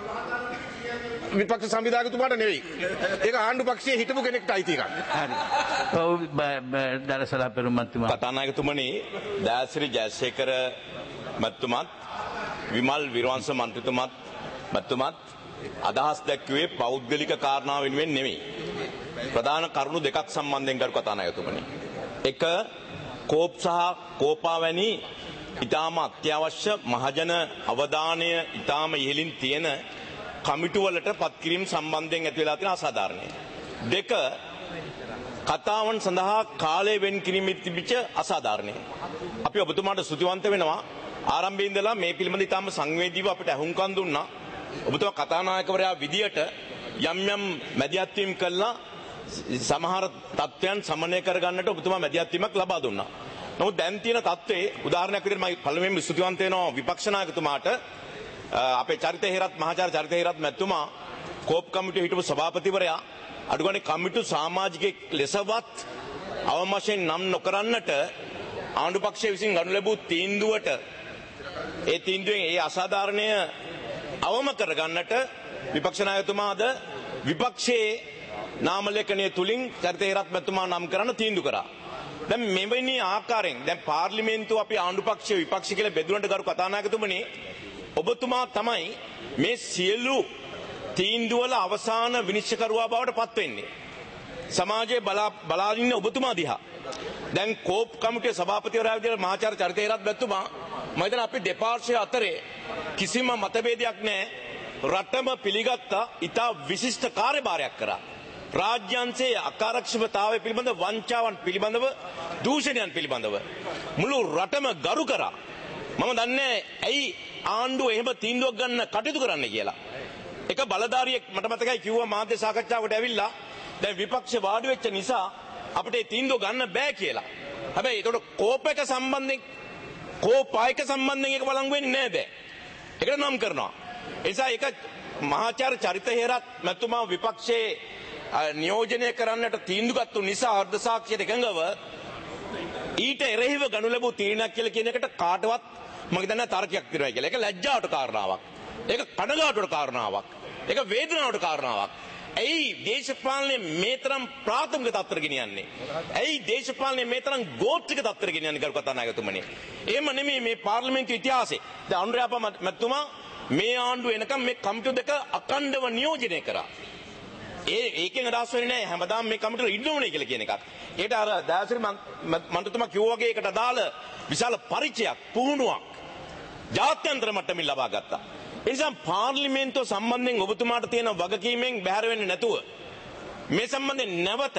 E: විපක්ෂ සංවිධායකතුමාට නෙවෙයි. ඒක ආණ්ඩු පක්ෂයේ හිටපු කෙනෙක්ට අයිති එකක්.
A: හරි. ඔව් දලසල පෙරමැතිතුමා.
C: කතානායකතුමනි දයාසිරි ජයසේකර මැතිතුමත් විමල් විරවංශ මන්ත්‍රීතුමත් මැතිතුමත් අදහස් දැක්ුවේ පෞද්ගලික කාරණා වෙනුවෙන් නෙවෙයි. ප්‍රධාන කරුණු දෙකක් සම්බන්ධයෙන් ගරු කතානායකතුමනි. එක කෝප් සහ කෝපා වැනි ඊටාම අත්‍යවශ්‍ය මහජන අවධානය ඊටාම ඉහළින් තියෙන කමිටු වලට පත්කිරීම සම්බන්ධයෙන් ඇති වෙලා තියෙන අසාධාරණය. දෙක කතාවන් සඳහා කාලය වෙන් කිරීමේ තිබිච්ච අසාධාරණය. අපි ඔබතුමාට ස්තුතිවන්ත වෙනවා. ආරම්භයේ ඉඳලා මේ පිළිබඳ ඊටාම සංවේදීව අපිට අහුම්කම් දුන්නා. ඔබතුමා කතානායකවරයා විදියට යම් යම් මැදිහත් වීම් කළා සමහර තත්ත්වයන් සමනය කරගන්නට ඔබතුමා මැදිහත් වීමක් ලබා දුන්නා. නමුත් දැන් තියෙන තත්ත්වයේ උදාහරණයක් විදිහට මම පළමුවෙන්ම ස්තුතිවන්ත වෙනවා විපක්ෂ නායකතුමාට. අපේ චරිත හේරත් මහාචාර්ය චරිත හේරත් මැතිතුමා කෝප් කමිටුවේ හිටපු සභාපතිවරයා අඩුගානේ කමිටු සමාජිකයෙක් ලෙසවත් අවම වශයෙන් නම් නොකරන්නට ආණ්ඩු පක්ෂය විසින් ගනු ලැබූ තීන්දුවට ඒ තීන්දුවෙන් ඒ අසාධාරණය අවම කරගන්නට විපක්ෂ නායකතුමාද විපක්ෂයේ නාම ලේඛනය තුලින් චරිත හේරත් මැතිතුමා නම් කරන්න තීන්දුව කරා. දැන් මෙවැනි ආකාරයෙන් දැන් පාර්ලිමේන්තුව අපි ආණ්ඩු පක්ෂය විපක්ෂ කියලා බෙදුනට ගරු කතානායකතුමනි ඔබතුමා තමයි මේ සියලු තීන්දුවල අවසාන විනිශ්චයකරුවා බවට පත් වෙන්නේ. සමාජයේ බලා බලාගෙන ඉන්න ඔබතුමා දිහා. දැන් කෝප් කමිටුවේ සභාපතිවරයා විදිහට මහාචාර්ය චරිත හේරත් මැතිතුමා මම හිතන අපි දෙපාර්ශ්වය අතරේ කිසිම මතභේදයක් නැහැ. රටම පිළිගත්තා ඉතා විශිෂ්ට කාර්යභාරයක් කරා. රාජ්‍යංශයේ අකාර්යක්ෂමතාවය පිළිබඳ වංචාවන් පිළිබඳව දූෂණයන් පිළිබඳව මුළු රටම ගරු කරා. මම දන්නේ ඇයි ආණ්ඩුව එහෙම තීන්දුවක් ගන්න කටයුතු කරන්න කියලා. එක බලධාරියෙක් මට මතකයි කිව්වා මාධ්‍ය සාකච්ඡාවකට ඇවිල්ලා දැන් විපක්ෂ වාඩි වෙච්ච නිසා අපිට ඒ තීන්දුව ගන්න බෑ කියලා. හැබැයි ඒකට කෝප එක සම්බන්ධයෙන් කෝපායක සම්බන්ධයෙන් එක බලංගු වෙන්නේ නෑ බෑ. ඒකට නම් කරනවා. ඒ නිසා ඒක මහාචාර්ය චරිත හේරත් මැතිතුමා විපක්ෂයේ නියෝජනය කරන්නට තීන්දුව ගත්තු නිසා අර්ධ සාක්ෂියට එකඟව ඊට එරෙහිව ගනු ලැබූ තීරණයක් කියලා කියන එකට කාටවත් මම හිතන්නේ තර්කයක් තියනවා කියලා. ඒක ලැජ්ජාවට කාරණාවක්. ඒක කනගාටුවට කාරණාවක්. ඒක වේදනාවට කාරණාවක්.
B: ඇයි දේශපාලනයේ මේ තරම් ප්‍රාථමික තත්ත්වයට ගෙනියන්නේ? ඇයි දේශපාලනයේ මේ තරම් ගෝත්‍රික තත්ත්වයට ගෙනියන්නේ ගරු කතානායකතුමනි? එහෙම නෙමෙයි මේ පාර්ලිමේන්තු ඉතිහාසයේ. දැන් අනුරාපා මැතිතුමා මේ ආණ්ඩුව එනකම් මේ කමිටු දෙක අඛණ්ඩව නියෝජනය කරා. ඒ ඒකෙන් අදහස් වෙන්නේ නැහැ හැමදාම මේ කමිටුව ඉන්න ඕනේ කියලා කියන එකක්. ඒකට අර දයාසිරි මන්ත්‍රීතුමා කිව්වා වගේ ඒකට අදාළ විශාල පරිචයක් පුහුණුවක් ජාත්‍යන්තර මට්ටමින් ලබා ගත්තා. ඒ නිසා පාර්ලිමේන්තුව සම්බන්ධයෙන් ඔබතුමාට තියෙන වගකීමෙන් බැහැර වෙන්නේ නැතුව මේ සම්බන්ධයෙන් නැවත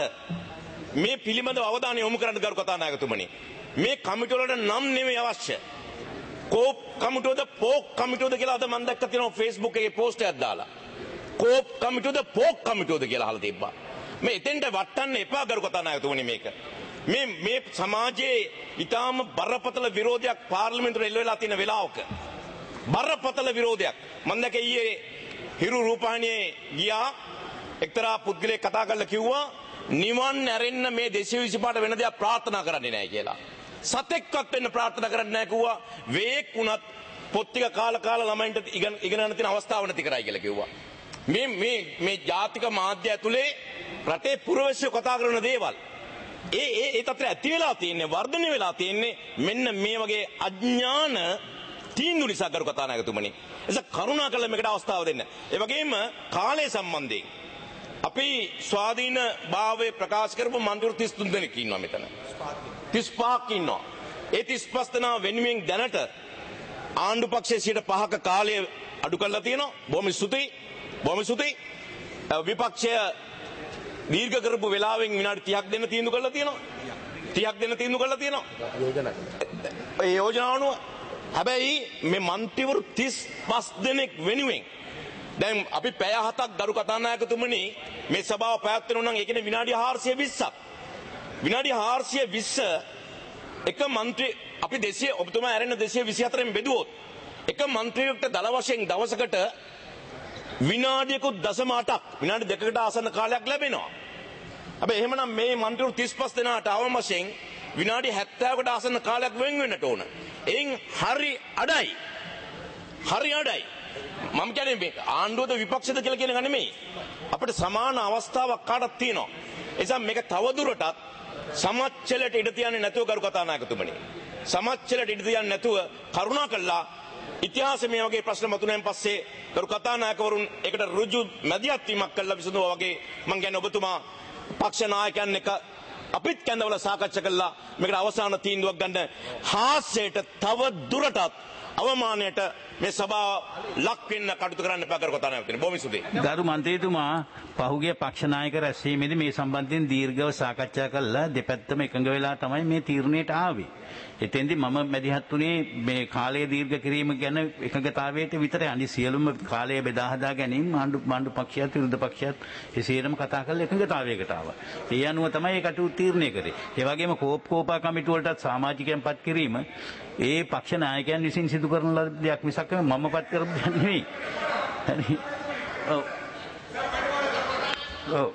B: මේ පිළිබඳව අවධානය යොමු කරන්න ගරු කතානායකතුමනි. මේ කමිටුව වලට නම් නෙමෙයි අවශ්‍ය. කෝප් කමිටුවද පෝක් කමිටුවද කියලා අද මම දැක්ක තියෙනවා Facebook එකේ පෝස්ට් එකක් දාලා. කෝප් කමිටුවද පෝක් කමිටුවද කියලා අහලා තිබ්බා. මේ එතෙන්ට වටන්න එපා ගරු කතානායකතුමනි මේක. මේ මේ සමාජයේ ඊටාම බරපතල විරෝධයක් පාර්ලිමේන්තුවේ එල්ල වෙලා තියෙන වෙලාවක බරපතල විරෝධයක් මම දැක ඊයේ හිරු රූපවාහිනියේ ගියා එක්තරා පුද්ගලයෙක් කතා කරලා කිව්වා නිවන් ඇරෙන්න මේ දෙසිය විසිපහට වෙන දෙයක් ප්‍රාර්ථනා කරන්නේ නැහැ කියලා. සතෙක්වත් වෙන්න ප්‍රාර්ථනා කරන්නේ නැහැ කිව්වා. වේක් වුණත් පොත් ටික කාලා කාලා ළමයින්ට ඉගෙන ඉගෙන ගන්න තියෙන අවස්ථාව නැති කරයි කියලා කිව්වා. මේ මේ මේ ජාතික මාධ්‍ය ඇතුලේ රටේ පුරවැසියෝ කතා කරන දේවල් ඒ ඒ ඒ තත්ත්වය ඇති වෙලා තියෙන්නේ වර්ධනය වෙලා තියෙන්නේ මෙන්න මේ වගේ අඥාන තීන්දුව නිසා ගරු කතානායකතුමනි. එස කරුණා කළ මේකට අවස්ථාව දෙන්න. ඒ වගේම කාලය සම්බන්ධයෙන් අපි ස්වාධීන භාවය ප්‍රකාශ කරපු මන්ත්‍රීවරු තිස් තුන් දෙනෙක් ඉන්නවා මෙතන. තිස් පහක් ඉන්නවා. ඒ තිස් පහ දෙනා වෙනුවෙන් දැනට ආණ්ඩු පක්ෂයේ සිට පහක කාලය අඩු කරලා තියෙනවා. බොහොම ස්තුතියි. බොහොම ස්තුතියි. විපක්ෂය දීර්ඝ කරපු වෙලාවෙන් විනාඩි තිහක් දෙන්න තීන්දුව කරලා තියෙනවා. තිහක් දෙන්න තීන්දුව කරලා තියෙනවා. යෝජනා. ඒ යෝජනාව අනුව හැබැයි මේ මන්ත්‍රීවරු තිස් පහ දෙනෙක් වෙනුවෙන් දැන් අපි පැය හතක් ගරු කතානායකතුමනි මේ සභාව පැවැත්වෙනවා නම් ඒ කියන්නේ විනාඩි හාරසිය විස්සක්. විනාඩි හාරසිය විස්ස එක මන්ත්‍රී අපි දෙසිය ඔබතුමා ඇරෙන දෙසිය විසිහතරෙන් බෙදුවොත් එක මන්ත්‍රීවෙකුට දල වශයෙන් දවසකට විනාඩියකුත් දශම අටක් විනාඩි දෙකකට ආසන්න කාලයක් ලැබෙනවා. හැබැයි එහෙමනම් මේ මන්ත්‍රීවරු තිස් පහ දෙනාට අවම වශයෙන් විනාඩි හැත්තෑවකට ආසන්න කාලයක් වෙන් වෙන්නට ඕන. එයින් හරි අඩයි. හරි අඩයි. මම කියන්නේ මේ ආණ්ඩුවද විපක්ෂද කියලා කියන එක නෙමෙයි. අපිට සමාන අවස්ථාවක් කාටත් තියෙනවා. ඒ නිසා මේක තවදුරටත් සමච්චලට ඉඩ තියන්නේ නැතුව ගරු කතානායකතුමනි. සමච්චලට ඉඩ තියන්නේ නැතුව කරුණා කළා ඉතිහාසයේ මේ වගේ ප්‍රශ්න මතුවෙන පස්සේ ගරු කතානායකවරුන් ඒකට ඍජු මැදිහත් වීමක් කළා විසඳුවා වගේ මම කියන්නේ ඔබතුමා පක්ෂ නායකයන් එක අපිත් කැඳවල සාකච්ඡා කළා මේකට අවසාන තීන්දුවක් ගන්න හාස්‍යයට තව දුරටත් අවමානයට මේ සභාව ලක් වෙන්න කටයුතු කරන්න එපා කර කතා නැවතුනේ බොහොම ස්තුතියි.
A: ගරු මන්ත්‍රීතුමා පහුගිය පක්ෂ නායක රැස්වීමේදී මේ සම්බන්ධයෙන් දීර්ඝව සාකච්ඡා කළා දෙපැත්තම එකඟ වෙලා තමයි මේ තීරණයට ආවේ. එතෙන්දී මම මැදිහත් වුණේ මේ කාලය දීර්ඝ කිරීම ගැන එකඟතාවයට විතරයි. අනිත් සියලුම කාලය බෙදා හදා ගැනීම ආණ්ඩු මාණ්ඩු පක්ෂයත් විරුද්ධ පක්ෂයත් එසේරම කතා කරලා එකඟතාවයකට ආවා. ඒ අනුව තමයි ඒ කටයුතු තීරණය කරේ. ඒ වගේම කෝප් කෝපා කමිටුව වලටත් සමාජිකයන් පත් කිරීම ඒ පක්ෂ නායකයන් විසින් සිදු කරන දෙයක් මිසක් මම පත් කරපු දෙයක් නෙවෙයි. හරි. ඔව්. ඔව්.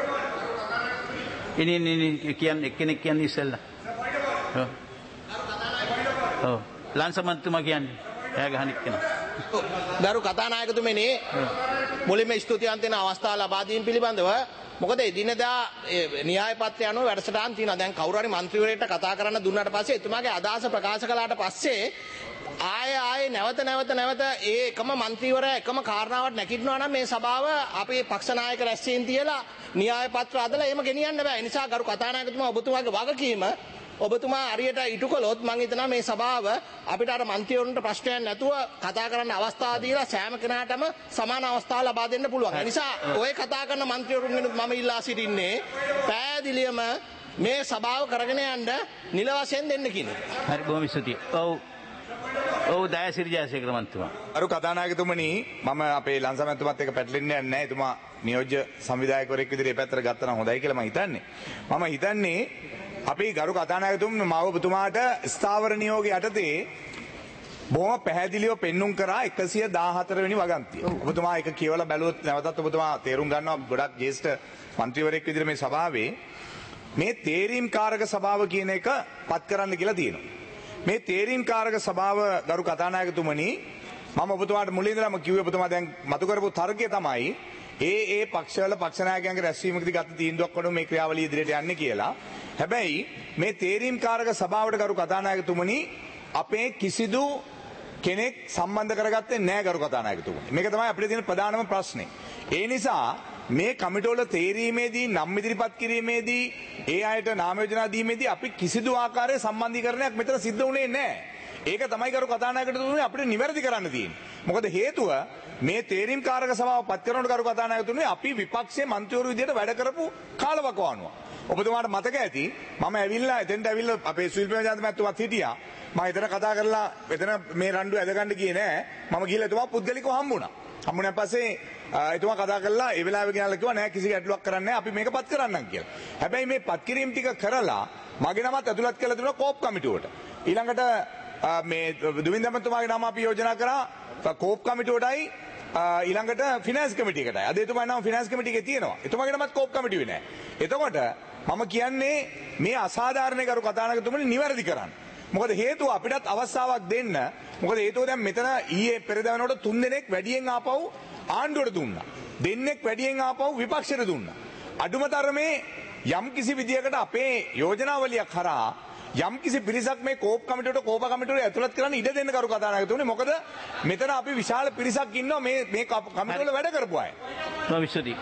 A: ඉනි ඉනි කියන්නේ එක්කෙනෙක් කියන්නේ ඉස්සෙල්ලා. ඔව්. ඔව්. ලංසමන්තුමා කියන්නේ එයා ගහන එක්කෙනා.
G: ගරු කතානායකතුමනි මුලින්ම ස්තුතිවන්ත වෙන අවස්ථාව ලබා දීම පිළිබඳව මොකද එදිනදා න්‍යාය පත්‍රය අනුව වැඩසටහන් තියෙනවා. දැන් කවුරු හරි മന്ത്രിවරයෙක්ට කතා කරන්න දුන්නාට පස්සේ එතුමාගේ අදහස ප්‍රකාශ කළාට පස්සේ ආය ආය නැවත නැවත නැවත ඒ එකම മന്ത്രിවරයා එකම කාරණාවට නැගිටිනවා නම් මේ සභාව අපේ පක්ෂ නායක රැස්වීම තියලා න්‍යාය පත්‍ර අදලා එහෙම ගෙනියන්න බෑ. ඒ නිසා ගරු කතානායකතුමා ඔබතුමාගේ වගකීම ඔබතුමා හරියට ඉටු කළොත් මම හිතනවා මේ සභාව අපිට අර മന്ത്രിවරුන්ට ප්‍රශ්නයක් නැතුව කතා කරන්න අවස්ථාව දීලා සෑම කෙනාටම සමාන අවස්ථාව ලබා දෙන්න පුළුවන්. ඒ නිසා ඔය කතා කරන മന്ത്രിවරුන් වෙනුත් මම ඉල්ලා සිටින්නේ පෑදිලියම මේ සභාව කරගෙන යන්න නිල වශයෙන් දෙන්න කියන එක.
A: හරි බොහොම ස්තුතියි. ඔව්. ඔව් දයාසිරි ජයසේකර මන්ත්‍රීතුමා.
D: අරු කතානායකතුමනි මම අපේ ලංසමැතිතුමත් එක්ක පැටලෙන්නේ නැහැ. එතුමා නියෝජ්‍ය සංවිධායකවරයෙක් විදිහට මේ පැත්තට ගත්තා නම් හොඳයි කියලා මම හිතන්නේ. මම හිතන්නේ අපි ගරු කතානායකතුමනි මම ඔබතුමාට ස්ථාවර නියෝගය යටතේ බොහොම පැහැදිලිව පෙන්눔 කරා එකසිය දාහතර වෙනි වගන්තිය. ඔබතුමා ඒක කියවලා බැලුවොත් නැවතත් ඔබතුමා තේරුම් ගන්නවා ගොඩක් ජ්‍යෙෂ්ඨ මන්ත්‍රීවරයෙක් විදිහට මේ සභාවේ මේ තේරීම් කාරක සභාව කියන එක පත් කරන්න කියලා තියෙනවා. මේ තේරීම් කාරක සභාව ගරු කතානායකතුමනි මම ඔබතුමාට මුලින් ඉඳලාම කිව්වේ ඔබතුමා දැන් මතු කරපු තර්කය තමයි ඒ ඒ පක්ෂවල පක්ෂ නායකයන්ගේ රැස්වීමකදී ගත තීන්දුවක් වඩා මේ ක්‍රියාවලිය ඉදිරියට යන්නේ කියලා. හැබැයි මේ තේරීම් කාරක සභාවට ගරු කතානායකතුමනි අපේ කිසිදු කෙනෙක් සම්බන්ධ කරගත්තේ නැහැ ගරු කතානායකතුමනි. මේක තමයි අපිට තියෙන ප්‍රධානම ප්‍රශ්නේ. ඒ නිසා මේ කමිටුවල තේරීමේදී නම් ඉදිරිපත් කිරීමේදී ඒ අයට නාම යෝජනා දීමේදී අපි කිසිදු ආකාරයේ සම්බන්ධීකරණයක් මෙතන සිද්ධ වුණේ නැහැ. ඒක තමයි කරු කතානායකතුමනි අපිට නිවැරදි කරන්න තියෙන්නේ. මොකද හේතුව මේ තේරීම් කාරක සභාව පත් කරනකොට කරු කතානායකතුමනි අපි විපක්ෂයේ මන්ත්‍රීවරු විදියට වැඩ කරපු කාලවකවානුව. ඔබතුමාට මතක ඇති මම ඇවිල්ලා එතෙන්ට ඇවිල්ලා අපේ සුනිල් ප්‍රේමචන්ද්‍ර මහත්මයාත් හිටියා. මම එතන කතා කරලා එතන මේ රණ්ඩු ඇදගන්න ගියේ නෑ. මම ගිහලා එතුමා පුද්ගලිකව හම්බුණා. හම්බුණාන් පස්සේ එතුමා කතා කරලා ඒ වෙලාවෙ ගෙනල්ලා කිව්වා නෑ කිසි ගැටලුවක් කරන්නේ නෑ අපි මේක පත් කරන්නම් කියලා. හැබැයි මේ පත් කිරීම ටික කරලා මගේ නමත් ඇතුළත් කරලා දුන්නා කෝප් කමිටුවට. ඊළඟට මේ දුවින්ද මහත්මයාගේ නම අපි යෝජනා කරා කෝප් කමිටුවටයි ඊළඟට ෆිනෑන්ස් කමිටුව එකටයි. අද එතුමා නම ෆිනෑන්ස් කමිටුව එකේ තියෙනවා. එතුමාගේ නමත් කෝප් කමිටුවේ නෑ. එතකොට මම කියන්නේ මේ අසාධාරණ කරු කතානායකතුමනි නිවැරදි කරන්න. මොකද හේතුව අපිටත් අවස්ථාවක් දෙන්න. මොකද හේතුව දැන් මෙතන ඊයේ පෙරේද වෙනකොට තුන් දෙනෙක් වැඩියෙන් ආපහු ආණ්ඩුවට දුන්නා. දෙන්නෙක් වැඩියෙන් ආපහු විපක්ෂයට දුන්නා. අඩුම තරමේ යම් කිසි විදියකට අපේ යෝජනාවලියක් කරා යම් කිසි පිරිසක් මේ කෝප් කමිටුවට කෝප කමිටුවට ඇතුළත් කරන්න ඉඩ දෙන්න කරු කතානායකතුමනි. මොකද මෙතන අපි විශාල පිරිසක් ඉන්නවා මේ මේ කමිටුවල වැඩ කරපු අය.
A: විශ්වදී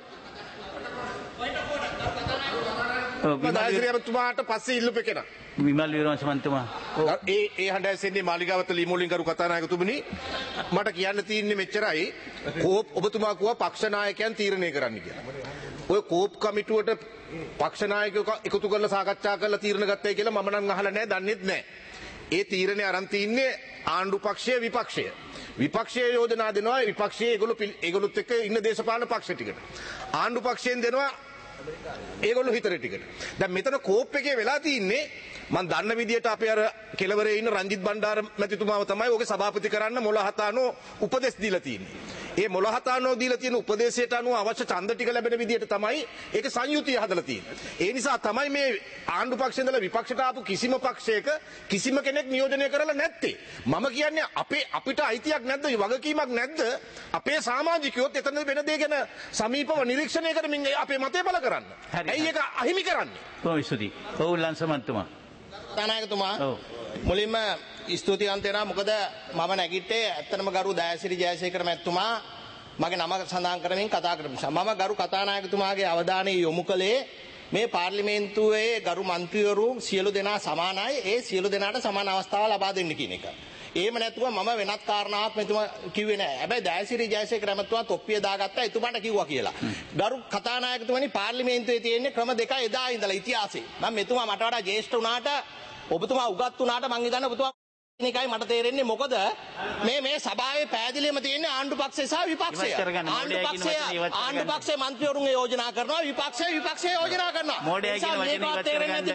E: දායකතුමාට පස්සේ ඉල්ලුප කෙනා
A: විමල් වීරවංශ මන්ත්‍රීතුමා
E: ඒ ඒ හඬැසෙන්නේ මාලිගාවත ලීමුලින් කරු කතානායකතුමනි මට කියන්න තියෙන්නේ මෙච්චරයි. කෝප් ඔබතුමා කිව්වා පක්ෂ නායකයන් තීරණය කරන්න කියලා. ඔය කෝප් කමිටුවට පක්ෂ නායකයෝ එකතු කරලා සාකච්ඡා කරලා තීරණ ගත්තයි කියලා මම නම් අහලා නැහැ, දන්නේත් නැහැ. ඒ තීරණේ අරන් තින්නේ ආණ්ඩු පක්ෂය විපක්ෂය. විපක්ෂයේ යෝජනා දෙනවා විපක්ෂයේ ඒගොල්ලෝ ඒගොල්ලොත් එක්ක ඉන්න දේශපාලන පක්ෂ ටිකට. ආණ්ඩු පක්ෂයෙන් දෙනවා ඒගොල්ලෝ හිතර ටිකට. දැන් මෙතන කෝප් එකේ වෙලා තින්නේ මම දන්න විදියට අපේ අර කෙළවරේ ඉන්න රංජිත් බණ්ඩාර මැතිතුමාව තමයි ඔගේ සභාපති කරන්න මොළහතානෝ උපදෙස් දීලා තියෙන්නේ. ඒ මොළහතානෝ දීලා තියෙන උපදේශයට අනුව අවශ්‍ය ඡන්ද ටික ලැබෙන විදියට තමයි ඒක සංයුතිය හදලා තියෙන්නේ. ඒ නිසා තමයි මේ ආණ්ඩු පක්ෂේ ඉඳලා විපක්ෂයට ආපු කිසිම පක්ෂයක කිසිම කෙනෙක් නියෝජනය කරලා නැත්තේ. මම කියන්නේ අපේ අපිට අයිතියක් නැද්ද? වගකීමක් නැද්ද? අපේ සමාජිකයොත් එතන වෙන දේ ගැන සමීපව නිරීක්ෂණය කරමින් අපේ මතය බල කරන්න. ඇයි ඒක අහිමි කරන්නේ?
A: කොහොමද ඉස්සුදී? ඔව් ලංසමන්තුමා.
G: කතානායකතුමා මුලින්ම ස්තුතිවන්ත වෙනවා. මොකද මම නැගිට්ටේ ඇත්තටම ගරු දයාසිරි ජයසේකර මැතිතුමා මගේ නම සඳහන් කරමින් කතා කරපු නිසා. මම ගරු කතානායකතුමාගේ අවධානය යොමු කළේ මේ පාර්ලිමේන්තුවේ ගරු මන්ත්‍රීවරු සියලු දෙනා සමානයි. ඒ සියලු දෙනාට සමාන අවස්ථාව ලබා දෙන්න කියන එක. එහෙම නැතුව මම වෙනත් කාරණාවක් මෙතුමා කිව්වේ නෑ. හැබැයි දයාසිරි ජයසේකර මැතිතුමා තොප්පිය දාගත්තා එතුමාට කිව්වා කියලා. ගරු කතානායකතුමනි පාර්ලිමේන්තුවේ තියෙන්නේ ක්‍රම දෙකයි එදා ඉඳලා ඉතිහාසයේ. මම මෙතුමා මට වඩා ජ්‍යෙෂ්ඨ වුණාට ඔබතුමා උගත් වුණාට මං හිතන්නේ ඔබතුමා එකයි මට තේරෙන්නේ. මොකද මේ මේ සභාවේ පැහැදිලිවම තියෙන්නේ ආණ්ඩු පක්ෂය සහ විපක්ෂය. ආණ්ඩු පක්ෂය ආණ්ඩු පක්ෂයේ මන්ත්‍රීවරුන් යෝජනා කරනවා, විපක්ෂය විපක්ෂය යෝජනා කරනවා.
A: මොඩේ කියන වචනේ ඉවත් කරගන්න.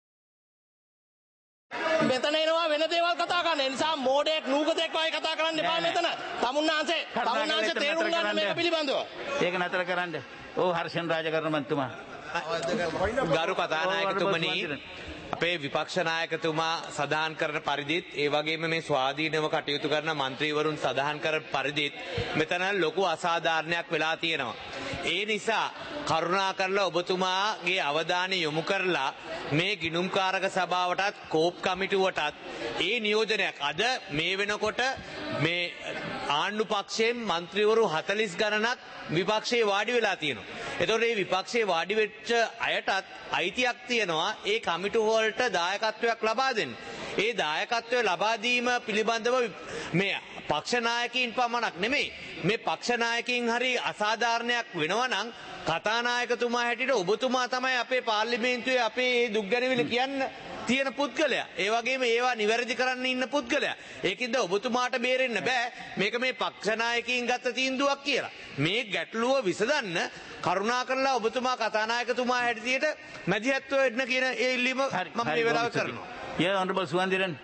G: මෙතන එනවා වෙන දේවල් කතා කරන්න. ඒ නිසා මෝඩයෙක් නූගතෙක් වගේ කතා කරන්න එපා මෙතන. තමුන්නාන්සේ තමුන්නාන්සේ තේරුම් ගන්න මේක පිළිබඳව.
A: ඒක නතර කරන්න. ඔව් හර්ෂන් රාජකරණ මන්ත්‍රීතුමා.
C: ගරු කතානායකතුමනි අපේ විපක්ෂ නායකතුමා සඳහන් කරන පරිදිත් ඒ වගේම මේ ස්වාධීනව කටයුතු කරන മന്ത്രിවරුන් සඳහන් කරන පරිදිත් මෙතන ලොකු අසාධාරණයක් වෙලා තියෙනවා. ඒ නිසා කරුණාකරලා ඔබතුමාගේ අවධානය යොමු කරලා මේ ගිණුම්කාරක සභාවටත් කෝප් කමිටුවටත් ඒ නියෝජනයක් අද මේ වෙනකොට මේ ආණ්ඩු පක්ෂයෙන් മന്ത്രിවරු හතළිස් ගණනක් විපක්ෂයේ වාඩි වෙලා තියෙනවා. එතකොට මේ විපක්ෂයේ වාඩි වෙච්ච අයටත් අයිතියක් තියෙනවා ඒ කමිටුව වලට දායකත්වයක් ලබා දෙන්න. ඒ දායකත්වය ලබා දීම පිළිබඳව මේ පක්ෂ නායකයින් පමණක් නෙමෙයි මේ පක්ෂ නායකයින් හරි අසාධාරණයක් වෙනවා නම් කතානායකතුමා හැටියට ඔබතුමා තමයි අපේ පාර්ලිමේන්තුවේ අපේ මේ දුක් ගැනවිල කියන්න තියෙන පුද්ගලයා. ඒ වගේම ඒවා නිවැරදි කරන්න ඉන්න පුද්ගලයා. ඒකින්ද ඔබතුමාට බේරෙන්න බෑ මේක මේ පක්ෂ නායකයින් ගත්ත තීන්දුවක් කියලා. මේ ගැටලුව විසඳන්න කරුණාකරලා ඔබතුමා කතානායකතුමා හැටියට මැදිහත්ව වෙන්න කියන ඒ ඉල්ලීම මම මේ වෙලාවේ කරනවා.
A: Yeah, Honorable Suwandiran.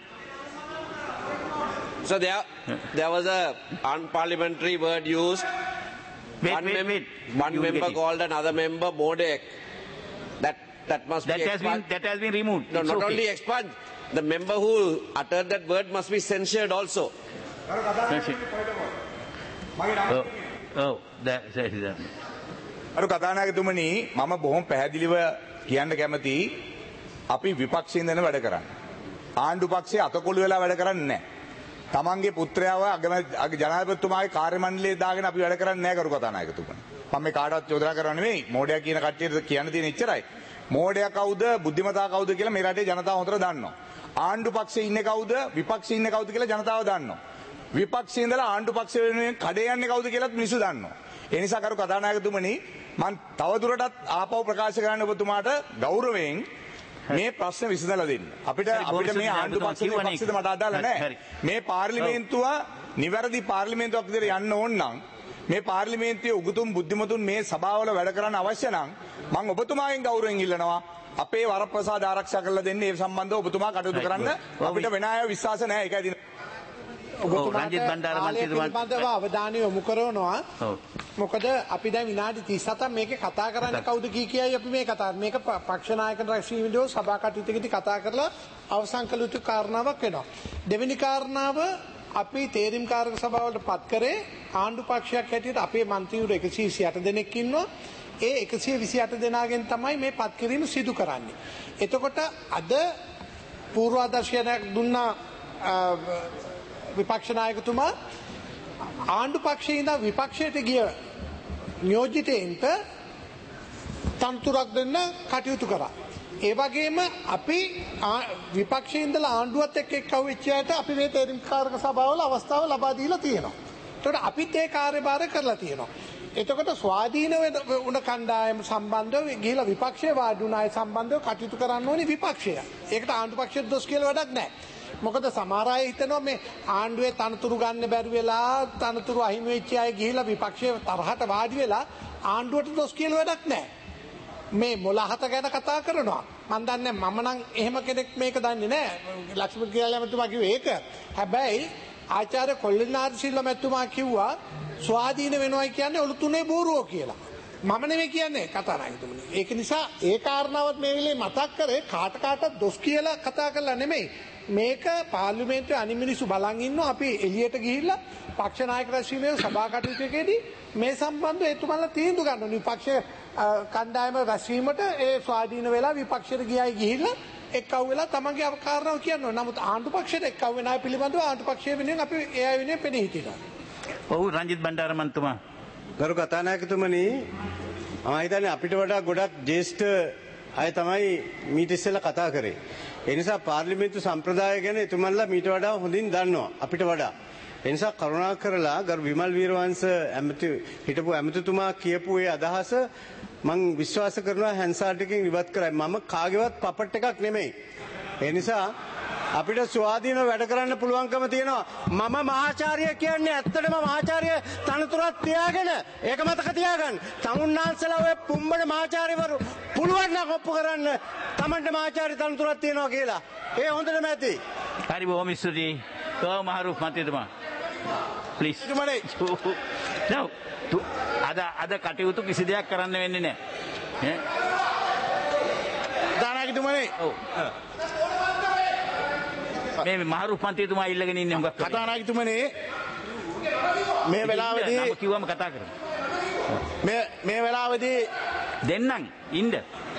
H: So there, there was a unparliamentary word used.
A: Wait,
H: one
A: wait,
H: mem-
A: wait.
H: one
A: You
H: member
A: get it.
H: called another member Modek. That that must
A: That
H: be
A: has been
H: expunged.
A: that has been removed.
H: No,
A: It's
H: not
A: okay.
H: only expunged. The member who uttered that word must be censured also.
A: That's it. Uh, ඔව් දැන්
D: අර කතානායකතුමනි මම බොහොම පැහැදිලිව කියන්න කැමති අපි විපක්ෂයෙන් දෙන වැඩ කරන්නේ. ආණ්ඩු පක්ෂයේ අතකොළු වෙලා වැඩ කරන්නේ නැහැ. තමන්ගේ පුත්‍රයාව අග ජනාධිපතිතුමාගේ කාර්ය මණ්ඩලයේ දාගෙන අපි වැඩ කරන්නේ නැහැ කරු කතානායකතුමනි. මම මේ කාටවත් චෝදනා කරන්නේ නෙවෙයි. මෝඩයා කියන කට්ටියට කියන්න තියෙන එච්චරයි. මෝඩයා කවුද බුද්ධිමතා කවුද කියලා මේ රටේ ජනතාව හොඳට දන්නවා. ආණ්ඩු පක්ෂයේ ඉන්නේ කවුද විපක්ෂයේ ඉන්නේ කවුද කියලා ජනතාව දන්නවා. විපක්ෂයේ ඉඳලා ආණ්ඩු පක්ෂ වෙනුවෙන් කඩේ යන්නේ කවුද කියලාත් මිනිස්සු දන්නවා. ඒ නිසා කරු කතානායකතුමනි මම තවදුරටත් ආපහු ප්‍රකාශ කරන්න ඔබතුමාට ගෞරවයෙන් මේ ප්‍රශ්න විසඳලා දෙන්න. අපිට අපිට මේ ආණ්ඩු පක්ෂයේ පක්ෂෙද මට අදාළ නැහැ. මේ පාර්ලිමේන්තුව නිවැරදි පාර්ලිමේන්තුවක් විදිහට යන්න ඕන නම් මේ පාර්ලිමේන්තුවේ උගතුම් බුද්ධිමතුන් මේ සභාවල වැඩ කරන්න අවශ්‍ය නම් මම ඔබතුමාගෙන් ගෞරවයෙන් ඉල්ලනවා අපේ වරප්‍රසාද ආරක්ෂා කරලා දෙන්න ඒ සම්බන්ධව ඔබතුමා කටයුතු කරන්න. අපිට වෙන අය විශ්වාස නැහැ. ඒකයි
A: රංජිත් බණ්ඩාර මන්ත්‍රීතුමා
I: අවධානය යොමු කරනවා. මොකද අපි දැන් විනාඩි තිස් හතක් මේකේ කතා කරන්නේ කවුද කී කියයි අපි මේ කතා මේක පක්ෂ නායක රැස්වීමේදී සභා කටයුතුකදී කතා කරලා අවසන් කළ යුතු කාරණාවක් වෙනවා. දෙවෙනි කාරණාව අපි තේරීම් කාරක සභාවලට පත් කරේ ආණ්ඩු පක්ෂයක් හැටියට අපේ මන්ත්‍රීවරු එකසිය විසි අට දෙනෙක් ඉන්නවා. ඒ එකසිය විසි අට දෙනාගෙන් තමයි මේ පත් කිරීම සිදු කරන්නේ. එතකොට අද පූර්වාදර්ශනයක් දුන්නා විපක්ෂ නායකතුමා ආණ්ඩු පක්ෂයේ ඉඳලා විපක්ෂයට ගිය නියෝජිතයින්ට තනතුරක් දෙන්න කටයුතු කරා. ඒ වගේම අපි විපක්ෂයේ ඉඳලා ආණ්ඩුවත් එක්ක එක්කව වෙච්ච අයට අපි මේ තේරීම්කාරක සභාවල අවස්ථාව ලබා දීලා තියෙනවා. ඒකට අපිත් ඒ කාර්යභාරය කරලා තියෙනවා. එතකොට ස්වාධීන වුණ කණ්ඩායම සම්බන්ධව ගිහිලා විපක්ෂයේ වාඩි වුණ අය සම්බන්ධව කටයුතු කරන්න ඕනේ විපක්ෂය. ඒකට ආණ්ඩු පක්ෂයට දොස් කියලා වැඩක් නැහැ. මොකද සමහර අය හිතනවා මේ ආණ්ඩුවේ තනතුරු ගන්න බැරි වෙලා තනතුරු අහිමි වෙච්ච අය ගිහිලා විපක්ෂයේ තරහට වාඩි වෙලා ආණ්ඩුවට දොස් කියලා වැඩක් නැහැ. මේ මොළහත ගැන කතා කරනවා. මම දන්නේ මම නම් එහෙම කෙනෙක් මේක දන්නේ නැහැ. ලක්ෂ්මී කියලා මැතිතුමා කිව්වේ ඒක. හැබැයි ආචාර්ය කොල්ලිනාර් සිල්වා මැතිතුමා කිව්වා ස්වාධීන වෙනවයි කියන්නේ ඔලු තුනේ බෝරුවෝ කියලා. මම නෙමෙයි කියන්නේ කතානායකතුමනි. ඒක නිසා ඒ කාරණාවත් මේ වෙලේ මතක් කරේ කාට කාටත් දොස් කියලා කතා කරලා නෙමෙයි. මේක පාර්ලිමේන්තුවේ අනිත් මිනිස්සු බලන් ඉන්නවා. අපි එළියට ගිහිල්ලා පක්ෂ නායක රැස්වීමේ සභා කටයුතුකදී මේ සම්බන්ධව එතුමන්ලා තීන්දුව ගන්න ඕනේ. විපක්ෂ කණ්ඩායම රැස්වීමට ඒ ස්වාධීන වෙලා විපක්ෂයට ගියයි ගිහිල්ලා එක්කව වෙලා තමන්ගේ අවකාරණව කියනවා. නමුත් ආණ්ඩු පක්ෂයට එක්කව වෙන අය පිළිබඳව ආණ්ඩු පක්ෂය වෙනුවෙන් අපි ඒ අය වෙනුවෙන් පෙනී හිටිනවා.
A: ඔව් රංජිත් බණ්ඩාර මන්ත්‍රීතුමා.
J: ගරු කතානායකතුමනි මම හිතන්නේ අපිට වඩා ගොඩක් ජ්‍යෙෂ්ඨ අය තමයි මීට ඉස්සෙල්ලා කතා කරේ. ඒ නිසා පාර්ලිමේන්තු සම්ප්‍රදාය ගැන එතුමන්ලා මීට වඩා හොඳින් දන්නවා අපිට වඩා. ඒ නිසා කරුණා කරලා ගරු විමල් වීරවංශ ඇමති හිටපු ඇමතිතුමා කියපු ඒ අදහස මම විශ්වාස කරනවා හැන්සාර්ට් එකෙන් ඉවත් කරයි. මම කාගේවත් පපට් එකක් නෙමෙයි. ඒ නිසා අපිට ස්වාධීනව වැඩ කරන්න පුළුවන්කම තියෙනවා. මම මහාචාර්ය කියන්නේ ඇත්තටම මහාචාර්ය තනතුරක් තියාගෙන ඒක මතක තියාගන්න. තමුන්නාන්සලා ඔය පුම්බන මහාචාර්යවරු පුළුවන් නම් ඔප්පු කරන්න තමන්ට මහාචාර්ය තනතුරක් තියෙනවා කියලා. ඒ හොඳටම ඇති.
A: හරි බොහොම ස්තුතියි. තව මහරුප් මන්ත්‍රීතුමා. ප්ලීස්.
G: තුමනේ.
A: නෝ. අද අද කටයුතු කිසි දෙයක් කරන්න වෙන්නේ නැහැ. ඈ.
G: දානායකතුමනේ.
A: ඔව්. මේ මහරුප් මන්ත්‍රීතුමා ඉල්ලගෙන ඉන්නේ හුඟක්.
G: කතානායකතුමනේ මේ වෙලාවේදී
A: නම කිව්වම කතා කරමු.
G: මේ මේ වෙලාවේදී
A: දෙන්නම් ඉන්න.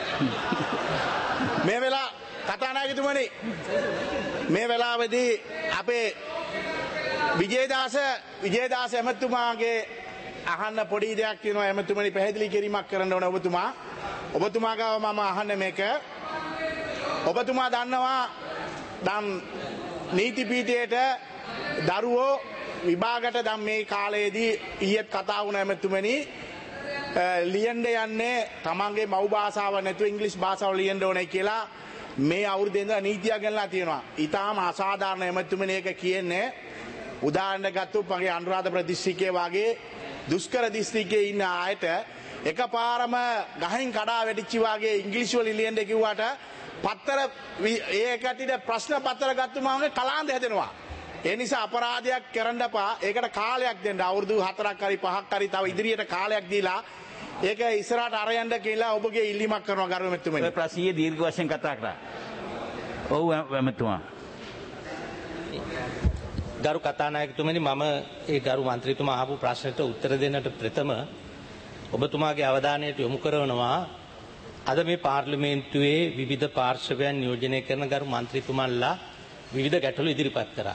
G: මේ වෙලාව කතානායකතුමනි මේ වෙලාවේදී අපේ විජේදාස විජේදාස එමෙතුමාගේ අහන්න පොඩි දෙයක් තියෙනවා. එමෙතුමනි පැහැදිලි කිරීමක් කරන්න ඕන ඔබතුමා. ඔබතුමා ගාව මම අහන්නේ මේක. ඔබතුමා දන්නවා දැන් නීති පීඨයට දරුවෝ විභාගයට දැන් මේ කාලයේදී ඊයේත් කතා වුණා එමෙතුමනි ලියන්න යන්නේ තමන්ගේ මව් භාෂාව නැතුව ඉංග්‍රීසි භාෂාව ලියන්න ඕනේ කියලා මේ අවුරුද්දේ ඉඳලා නීතියක් ගෙනලා තියෙනවා. ඊටාම අසාධාරණ එමෙතුමනි එක කියන්නේ උදාහරණ ගත්තොත් මගේ අනුරාධපුර දිස්ත්‍රික්කයේ වාගේ දුෂ්කර දිස්ත්‍රික්කයේ ඉන්න අයට එකපාරම ගහින් කඩා වැටිච්ච වාගේ ඉංග්‍රීසි වලින් ලියන්න කිව්වට පත්තර ඒ කටියට ප්‍රශ්න පත්තර ගත්තුම වගේ කලාන්ද හැදෙනවා. ඒ නිසා අපරාධයක් කරන්න එපා. ඒකට කාලයක් දෙන්න. අවුරුදු හතරක් හරි පහක් හරි තව ඉදිරියට කාලයක් දීලා ඒක ඉස්සරහට අරයන්ද කියලා ඔබගේ ඉල්ලීමක් කරනවා ගරු මෙතුමනි.
A: ඔය ප්‍රශ්නීය දීර්ඝ වශයෙන් කතා කරා. ඔව් මෙතුමා.
K: ගරු කතානායකතුමනි මම ඒ ගරු මන්ත්‍රීතුමා අහපු ප්‍රශ්නෙට උත්තර දෙන්නට ප්‍රථම ඔබතුමාගේ අවධානයට යොමු කරනවා අද මේ පාර්ලිමේන්තුවේ විවිධ පාර්ශවයන් නියෝජනය කරන ගරු මන්ත්‍රීතුමන්ලා විවිධ ගැටලු ඉදිරිපත් කරා.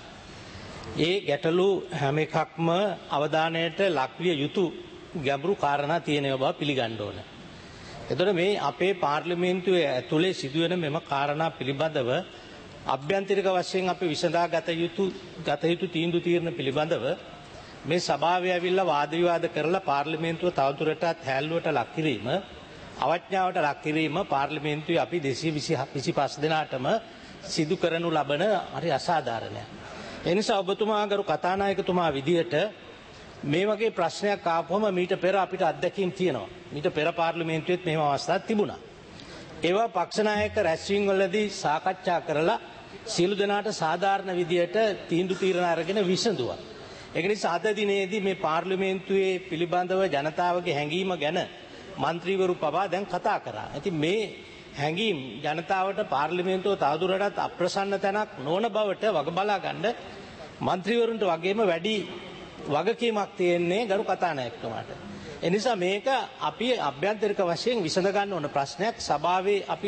K: ඒ ගැටලු හැම එකක්ම අවධානයට ලක්විය යුතු ගැඹුරු කාරණා තියෙන බව පිළිගන්න ඕන. එතකොට මේ අපේ පාර්ලිමේන්තුවේ ඇතුලේ සිදුවෙන මෙම කාරණා පිළිබඳව අභ්‍යන්තරික වශයෙන් අපි විසඳා ගත යුතු ගත යුතු තීන්දුව తీරන පිළිබඳව මේ සභාවේ ඇවිල්ලා වාද විවාද කරලා පාර්ලිමේන්තුව තවදුරටත් හැල්ලුවට ලක් කිරීම අවඥාවට ලක් කිරීම පාර්ලිමේන්තුවේ අපි දෙසිය විසිපහ දෙනාටම සිදු කරනු ලබන හරි අසාධාරණයක්. ඒ නිසා ඔබතුමා ගරු කතානායකතුමා විදියට මේ වගේ ප්‍රශ්නයක් ආපුවම මීට පෙර අපිට අත්දැකීම් තියෙනවා. මීට පෙර පාර්ලිමේන්තුවේත් මෙහෙම අවස්ථාවක් තිබුණා. ඒවා පක්ෂ නායක රැස්වීම් වලදී සාකච්ඡා කරලා සියලු දෙනාට සාධාරණ විදියට තීන්දුව తీරන අරගෙන විසඳුවා. ඒක නිසා අද දිනේදී මේ පාර්ලිමේන්තුවේ පිළිබඳව ජනතාවගේ හැඟීම ගැන മന്ത്രിවරු පවා දැන් කතා කරා. ඉතින් මේ හැඟීම් ජනතාවට පාර්ලිමේන්තුව තවදුරටත් අප්‍රසන්න තැනක් නොවන බවට වග බලා ගන්න മന്ത്രിවරුන්ට වගේම වැඩි වගකීමක් තියෙන්නේ ගරු කතානායකතුමාට. ඒ නිසා මේක අපි අභ්‍යන්තරික වශයෙන් විසඳ ගන්න ඕන ප්‍රශ්නයක්. සභාවේ අපි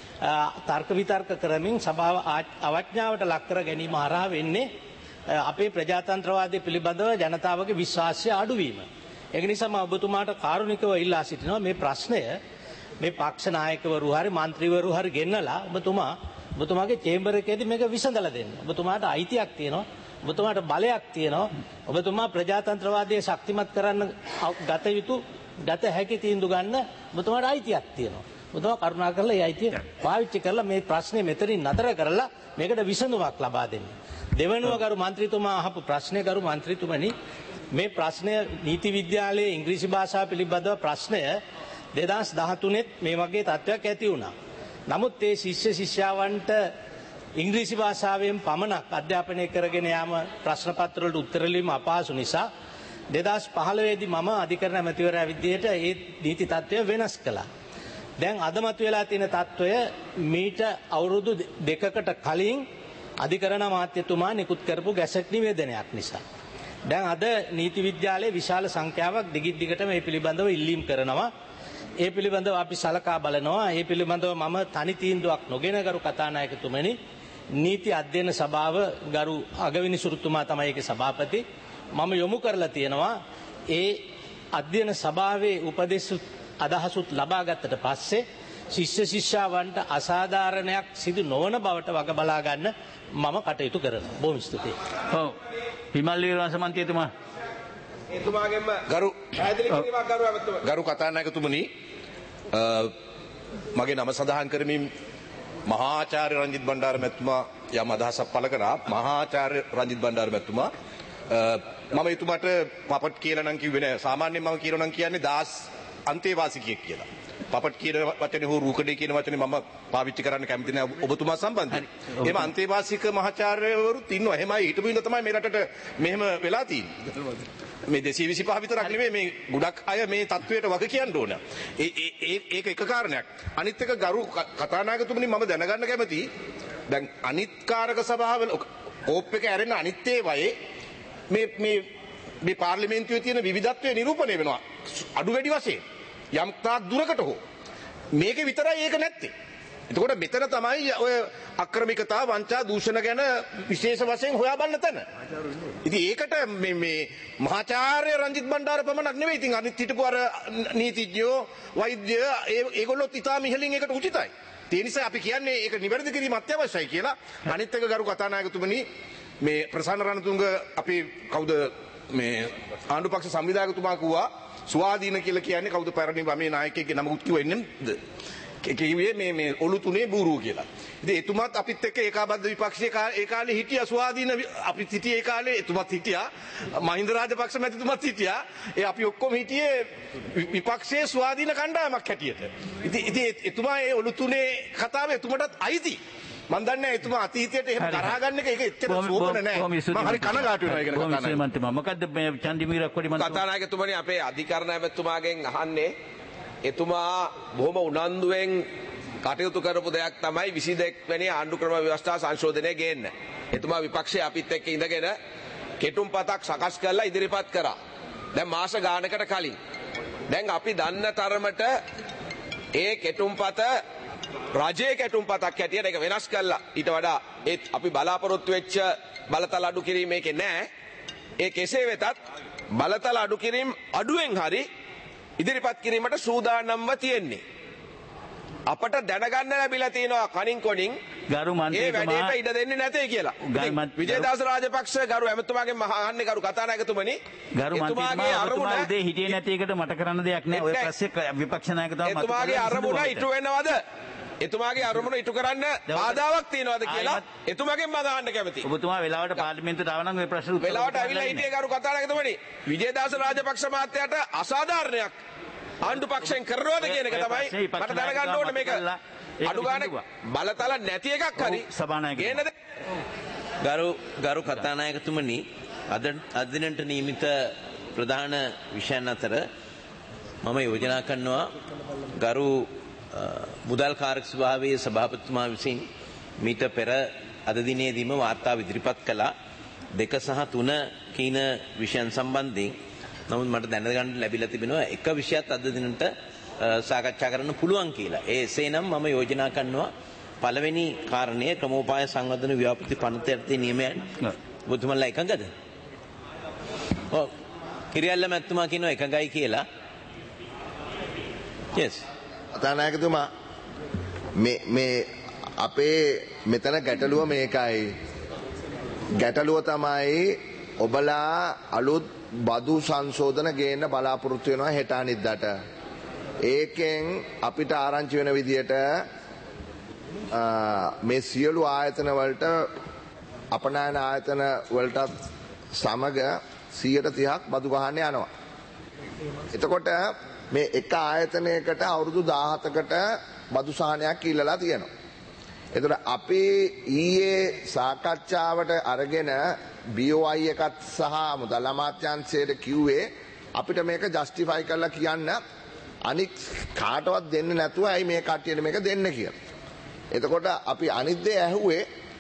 K: තර්ක විතර්ක කරමින් සභාව අවඥාවට ලක් කර ගැනීම හරහා වෙන්නේ අපේ ප්‍රජාතන්ත්‍රවාදය පිළිබඳව ජනතාවගේ විශ්වාසය අඩුවීම. ඒක නිසා මම ඔබතුමාට කාරුණිකව ඉල්ලා සිටිනවා මේ ප්‍රශ්නය මේ පක්ෂ නායකවරු හරි മന്ത്രിවරු හරි ගෙන්නලා ඔබතුමා ඔබතුමාගේ චේම්බර් එකේදී මේක විසඳලා දෙන්න. ඔබතුමාට අයිතියක් තියෙනවා. ඔබතුමාට බලයක් තියෙනවා. ඔබතුමා ප්‍රජාතන්ත්‍රවාදය ශක්තිමත් කරන්න ගත යුතු ගත හැකි තීන්දුව ගන්න ඔබතුමාට අයිතියක් තියෙනවා. ඔබතුමා කරුණා කරලා ඒ අයිතිය පාවිච්චි කරලා මේ ප්‍රශ්නේ මෙතනින් නතර කරලා මේකට විසඳුමක් ලබා දෙන්න. දෙවනුව ගරු මන්ත්‍රීතුමා අහපු ප්‍රශ්නේ ගරු මන්ත්‍රීතුමනි මේ ප්‍රශ්නය නීති විද්‍යාලයේ ඉංග්‍රීසි භාෂාව පිළිබඳව ප්‍රශ්නය දෙදහස් දහතුනේත් මේ වගේ තත්ත්වයක් ඇති වුණා. නමුත් ඒ ශිෂ්‍ය ශිෂ්‍යාවන්ට ඉංග්‍රීසි භාෂාවෙන් පමණක් අධ්‍යාපනය කරගෙන යාම ප්‍රශ්න පත්‍ර වලට උත්තර ලියීම අපහසු නිසා දෙදහස් පහළොව දී මම අධිකරණ ඇමතිවරයා විදියට ඒ නීති තත්ත්වය වෙනස් කළා. දැන් අද මතුවලා තියෙන තත්ත්වය මීට අවුරුදු දෙකකට කලින් අධිකරණ අමාත්‍යතුමා නිකුත් කරපු ගැසට් නිවේදනයක් නිසා. දැන් අද නීති විද්‍යාලයේ විශාල සංඛ්‍යාවක් දිගින් දිගට මේ පිළිබඳව ඉල්ලීම් කරනවා. ඒ පිළිබඳව අපි සලකා බලනවා. ඒ පිළිබඳව මම තනි තීන්දුවක් නොගෙන ගරු කතානායකතුමනි නීති අධ්‍යයන සභාව ගරු අගවිනි සුරුතුමා තමයි ඒකේ සභාපති. මම යොමු කරලා තියෙනවා ඒ අධ්‍යයන සභාවේ උපදෙස් අදහසුත් ලබා ගත්තට පස්සේ ශිෂ්‍ය ශිෂ්‍යාවන්ට අසාධාරණයක් සිදු නොවන බවට වග බලා ගන්න මම කටයුතු කරනවා. බොහොම ස්තුතියි.
A: ඔව්. විමල් වීරවංශ මන්ත්‍රීතුමා
E: එතුමාගෙන්ම ගරු පැහැදිලි කිරීමක් ගරු ඇමතුමා ගරු කතානායකතුමනි මගේ නම සඳහන් කරමින් මහාචාර්ය රංජිත් බණ්ඩාර මැතිතුමා යම් අදහසක් පළ කරා. මහාචාර්ය රංජිත් බණ්ඩාර මැතිතුමා මම එතුමාට පපට් කියලා නම් කිව්වේ නෑ. සාමාන්‍යයෙන් මම කියනවා නම් කියන්නේ දාස් අන්තේවාසිකයෙක් කියලා. පපට් කියන වචනේ හෝ රූකඩේ කියන වචනේ මම පාවිච්චි කරන්න කැමති නෑ ඔබතුමා සම්බන්ධයෙන්. එහෙම අන්තේවාසික මහාචාර්යවරුත් ඉන්නවා. එහෙමයි හිටපු ඉඳ තමයි මේ රටට මෙහෙම වෙලා තියෙන්නේ. මේ දෙසිය විසිපහ විතරක් නෙමෙයි මේ ගොඩක් අය මේ තත්වයට වග කියන්න ඕන. ඒ ඒ ඒක එක කාරණයක්. අනිත් එක ගරු කතානායකතුමනි මම දැනගන්න කැමතියි. දැන් අනිත් කාරක සභාවල ඕප් එක ඇරෙන අනිත් ඒවායේ මේ මේ මේ පාර්ලිමේන්තුවේ තියෙන විවිධත්වය නිරූපණය වෙනවා. අඩු වැඩි වශයෙන් යම් තාක් දුරකට හෝ මේක විතරයි ඒක නැත්තේ. එතකොට මෙතන තමයි ඔය අක්‍රමිකතා වංචා දූෂණ ගැන විශේෂ වශයෙන් හොයා බලන තැන. ඉතින් ඒකට මේ මේ මහාචාර්ය රංජිත් බණ්ඩාර පමණක් නෙවෙයි. ඉතින් අනිත් හිටපු අර නීතිඥයෝ වෛද්‍ය ඒගොල්ලොත් ඉතාම ඉහළින් ඒකට උචිතයි. ඒ නිසා අපි කියන්නේ ඒක නිවැරදි කිරීම අත්‍යවශ්‍යයි කියලා. අනිත් එක ගරු කතානායකතුමනි මේ ප්‍රසන්න රණතුංග අපි කවුද මේ ආණ්ඩු පක්ෂ සංවිධායකතුමා කිව්වා ස්වාධීන කියලා කියන්නේ කවුද පැරණි වමේ නායකයෙක්ගේ නමකුත් කිව්වෙ නෙමෙයිද? කිව්වේ මේ මේ ඔලු තුනේ බූරුව කියලා. ඉතින් එතුමාත් අපිත් එක්ක ඒකාබද්ධ විපක්ෂයේ ඒ කාලේ හිටියා ස්වාධීන අපිත් හිටියේ ඒ කාලේ එතුමාත් හිටියා මහින්ද රාජපක්ෂ මැතිතුමාත් හිටියා. ඒ අපි ඔක්කොම හිටියේ විපක්ෂයේ ස්වාධීන කණ්ඩායමක් හැටියට. ඉතින් ඉතින් එතුමා ඒ ඔලු තුනේ කතාව එතුමටත් අයිති. මම දන්නේ එතුමා අතීතයට එහෙම තරහ ගන්න එක ඒක එච්චර සෝබන නෑ. මම හරි කනගාටු වෙනවා ඒක ගැන කතා
A: කරනවා. මොකද්ද මේ චන්දිමීර කොඩි මන්ත්‍රී
H: කතානායකතුමනි අපේ අධිකරණ ඇමතුමාගෙන් අහන්නේ එතුමා බොහොම උනන්දුවෙන් කටයුතු කරපු දෙයක් තමයි විසි දෙක වෙනි ආණ්ඩු ක්‍රම ව්‍යවස්ථා සංශෝධනය ගේන්න. එතුමා විපක්ෂයේ අපිත් එක්ක ඉඳගෙන කෙටුම්පතක් සකස් කරලා ඉදිරිපත් කරා. දැන් මාස ගානකට කලින්. දැන් අපි දන්න තරමට ඒ කෙටුම්පත රජයේ කෙටුම්පතක් හැටියට ඒක වෙනස් කළා. ඊට වඩා ඒත් අපි බලාපොරොත්තු වෙච්ච බලතල අඩු කිරීම මේකේ නෑ. ඒ කෙසේ වෙතත් බලතල අඩු කිරීම අඩුවෙන් හරි ඉදිරිපත් කිරීමට සූදානම්ව තියෙන්නේ. අපට දැනගන්න ලැබිලා තියෙනවා කණින් කොණින්
A: ගරු
H: ඒ
A: මන්ත්‍රීතුමා
H: වැඩේට ඉඩ දෙන්නේ නැතේ කියලා. විජේදාස රාජපක්ෂ ගරු ඇමතුමාගෙන් අහන්නේ ගරු කතානායකතුමනි.
A: ගරු මන්ත්‍රීතුමා ඔබතුමා උදේ හිටියේ නැති එකට මට කරන්න දෙයක් නෑ. ඔය ප්‍රශ්නේ විපක්ෂ නායකතුමා මත
H: එතුමාගේ අරමුණ ඉටු වෙනවද? එතුමාගේ අරමුණ ඉටු කරන්න බාධාවක් තියනවද කියලා එතුමාගෙන් මම අහන්න කැමතියි.
A: ඔබතුමා වෙලාවට පාර්ලිමේන්තුවට ආව නම් ඔය ප්‍රශ්න උත්තර
H: වෙලාවට අවිලා හිටියේ ගරු කතානායකතුමනි. විජේදාස රාජපක්ෂ මහත්තයාට අසාධාරණයක් ආණ්ඩු පක්ෂයෙන් කරනවද කියන එක තමයි මට දැනගන්න ඕනේ. මේක අඩු ගානේ බලතල නැති එකක් හරි
A: සභානායක
C: ගරු ගරු කතානායකතුමනි, අද අදිනට නියමිත ප්‍රධාන විෂයන් අතර මම යෝජනා කරනවා ගරු මුදල් කාර්ය සභාවේ සභාපතිතුමා විසින් මීට පෙර අද දිනේදීම වාර්තාව ඉදිරිපත් කළා දෙක සහ තුන කීන විෂයන් සම්බන්ධයෙන්. නමුත් මට දැනගන්න ලැබිලා තිබෙනවා එක විෂයක් අද දිනට සාකච්ඡා කරන්න පුළුවන් කියලා. ඒ එසේනම් මම යෝජනා කරනවා පළවෙනි කාරණය ක්‍රමෝපාය සංවර්ධන ව්‍යාපෘති පනත යටතේ නියමයන් ඔබතුමන්ලා එකඟද? ඔව්. හිරියල්ල මැතිතුමා කියනවා එකඟයි කියලා. yes.
L: කතානායකතුමා මේ මේ අපේ මෙතන ගැටලුව මේකයි. ගැටලුව තමයි ඔබලා අලුත් බදු සංශෝධන ගේන්න බලාපොරොත්තු වෙනවා හෙට අනිද්දාට. ඒකෙන් අපිට ආරංචි වෙන විදියට මේ සියලු ආයතන වලට අපනයන ආයතන වලට සමග සියයට තිහක් බදු ගහන්න යනවා. එතකොට මේ එක ආයතනයකට අවුරුදු දාහතකට බදු සහනයක් ඉල්ලලා තියෙනවා. එතකොට අපි ඊයේ සාකච්ඡාවට අරගෙන බී ඕ අයි එකත් සහ මුදල් අමාත්‍යාංශයට කිව්වේ අපිට මේක ජස්ටිෆයි කරලා කියන්න අනික් කාටවත් දෙන්න නැතුව ඇයි මේ කට්ටියට මේක දෙන්න කියලා. එතකොට අපි අනිත් දේ ඇහුවේ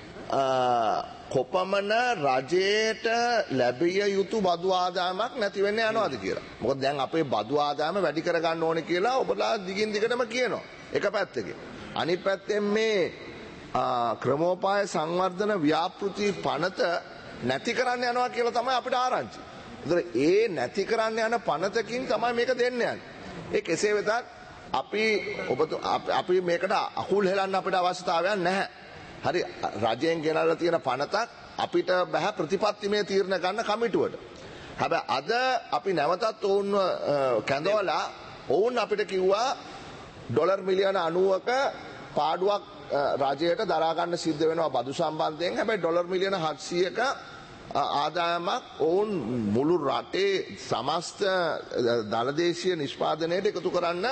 L: කොපමණ රජයට ලැබිය යුතු බදු ආදායමක් නැති වෙන්න යනවාද කියලා. මොකද දැන් අපේ බදු ආදායම වැඩි කරගන්න ඕනේ කියලා ඔබලා දිගින් දිගටම කියනවා එක පැත්තකින්. අනිත් පැත්තෙන් මේ ක්‍රමෝපාය සංවර්ධන ව්‍යාපෘති පනත නැති කරන්න යනවා කියලා තමයි අපිට ආරංචි. ඒතර ඒ නැති කරන්න යන පනතකින් තමයි මේක දෙන්න යන්නේ. ඒ කෙසේ වෙතත් අපි ඔබ අපි මේකට අකුල් හෙලන්න අපිට අවශ්‍යතාවයක් නැහැ. හරි රජයෙන් ගෙනල්ලා තියෙන පනතක් අපිට බෑ ප්‍රතිපත්තිමය තීරණ ගන්න කමිටුවට. හැබැයි අද අපි නැවතත් ඔවුන්ව කැඳවලා ඔවුන් අපිට කිව්වා ඩොලර් මිලියන අනූවක පාඩුවක් රජයට දරා ගන්න සිද්ධ වෙනවා බදු සම්බන්ධයෙන්. හැබැයි ඩොලර් මිලියන හත්සියයක ආදායමක් ඔවුන් මුළු රටේ සමස්ත දළදේශීය නිෂ්පාදනයට එකතු කරන්න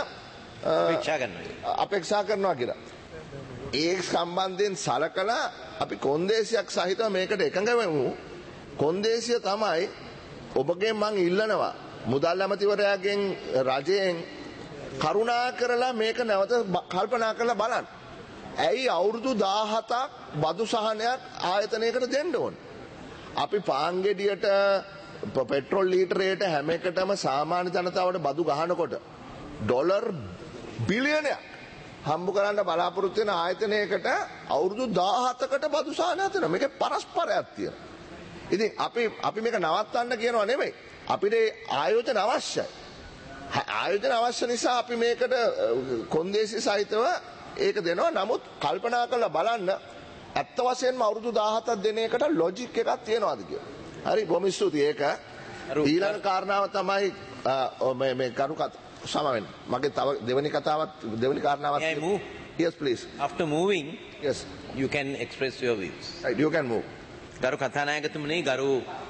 L: අපේක්ෂා කරනවා කියලා. ඒ සම්බන්ධයෙන් සලකලා අපි කොන්දේසියක් සහිතව මේකට එකඟ වෙමු. කොන්දේසිය තමයි ඔබගේ මං ඉල්ලනවා මුදල් ඇමතිවරයාගෙන් රජයෙන් කරුණා කරලා මේක නැවත කල්පනා කරලා බලන්න. ඇයි අවුරුදු දාහතක් බදු සහනයක් ආයතනයකට දෙන්න ඕන? අපි පාන් ගෙඩියට පෙට්‍රෝල් ලීටරයට හැම එකටම සාමාන්‍ය ජනතාවට බදු ගහනකොට ඩොලර් බිලියනයක් හම්බ කරන්න බලාපොරොත්තු වෙන ආයතනයකට අවුරුදු දාහතකට බදු සහනයක් තියෙනවා. මේකේ පරස්පරයක් තියෙනවා. ඉතින් අපි අපි මේක නවත්තන්න කියනවා නෙමෙයි. අපිට ආයෝජන අවශ්‍යයි. ආයෝජන අවශ්‍ය නිසා අපි මේකට කොන්දේසි සහිතව ඒක දෙනවා. නමුත් කල්පනා කරලා බලන්න ඇත්ත වශයෙන්ම අවුරුදු දාහතක් දෙන එකට ලොජික් එකක් තියනවාද කියලා. හරි බොහොම ස්තුතියි. ඒක ඊළඟ කාරණාව තමයි මේ මේ කරුකත් සමවෙන්න. මගේ තව දෙවෙනි කතාවත් දෙවෙනි කාරණාවත් yes please.
C: After moving
L: yes
C: you can express your views.
L: Right, you can move.
C: ගරු කතානායකතුමනි, ගරු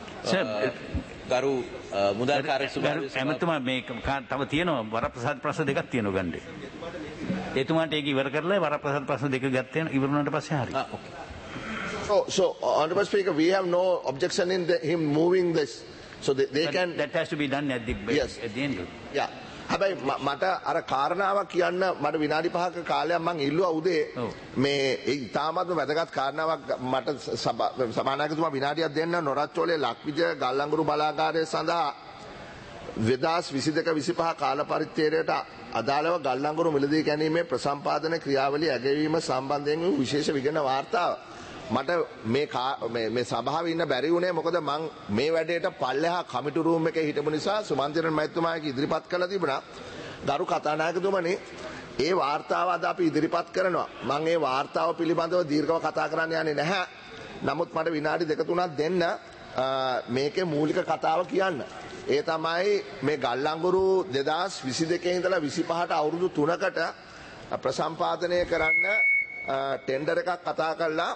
C: ගරු මුදල් කාර්ය සභාවේ
A: එමෙතුමා මේ තව තියෙනවා වරප්‍රසාද ප්‍රශ්න දෙකක් තියෙනවා ගන්නේ. එතුමාට ඒක ඉවර කරලා වරප්‍රසාද ප්‍රශ්න දෙක ගත්තේ ඉවර වුණාට පස්සේ හරි.
L: Ah, okay. So, so Honorable Speaker, we have no objection in the, him moving this. So they, they
A: but
L: can.
A: That has to be done at the
L: yes.
A: at the end.
L: Yeah. හැබැයි මට අර කාරණාවක් කියන්න මට විනාඩි පහක කාලයක් මං ඉල්ලුවා උදේ මේ ඒ ඉතාමත්ම වැදගත් කාරණාවක් මට සභානායකතුමා විනාඩියක් දෙන්න නොරච්චෝලේ ලක්විජය ගල්ලංගුරු බලාගාරය සඳහා දෙදහස් විසිදෙක විසිපහ කාල පරිච්ඡේදයට අදාළව ගල්ලංගුරු මිලදී ගැනීමේ ප්‍රසම්පාදන ක්‍රියාවලිය ඇගයීම සම්බන්ධයෙන් වූ විශේෂ විගණන වාර්තාව මට මේ මේ සභාවේ ඉන්න බැරි වුණේ මොකද මං මේ වැඩේට පල්ලෙහා කමිටු රූම් එකේ හිටපු නිසා සුමන්තිරන් මහත්මයාගේ ඉදිරිපත් කළා තිබුණා. ගරු කතානායකතුමනි ඒ වාර්තාව අද අපි ඉදිරිපත් කරනවා. මං ඒ වාර්තාව පිළිබඳව දීර්ඝව කතා කරන්න යන්නේ නැහැ. නමුත් මට විනාඩි දෙක තුනක් දෙන්න මේකේ මූලික කතාව කියන්න. ඒ තමයි මේ ගල්ලංගුරු දෙදහස් විසිදෙකේ ඉඳලා විසිපහට අවුරුදු තුනකට ප්‍රසම්පාදනය කරන්න ටෙන්ඩර් එකක් කතා කළා.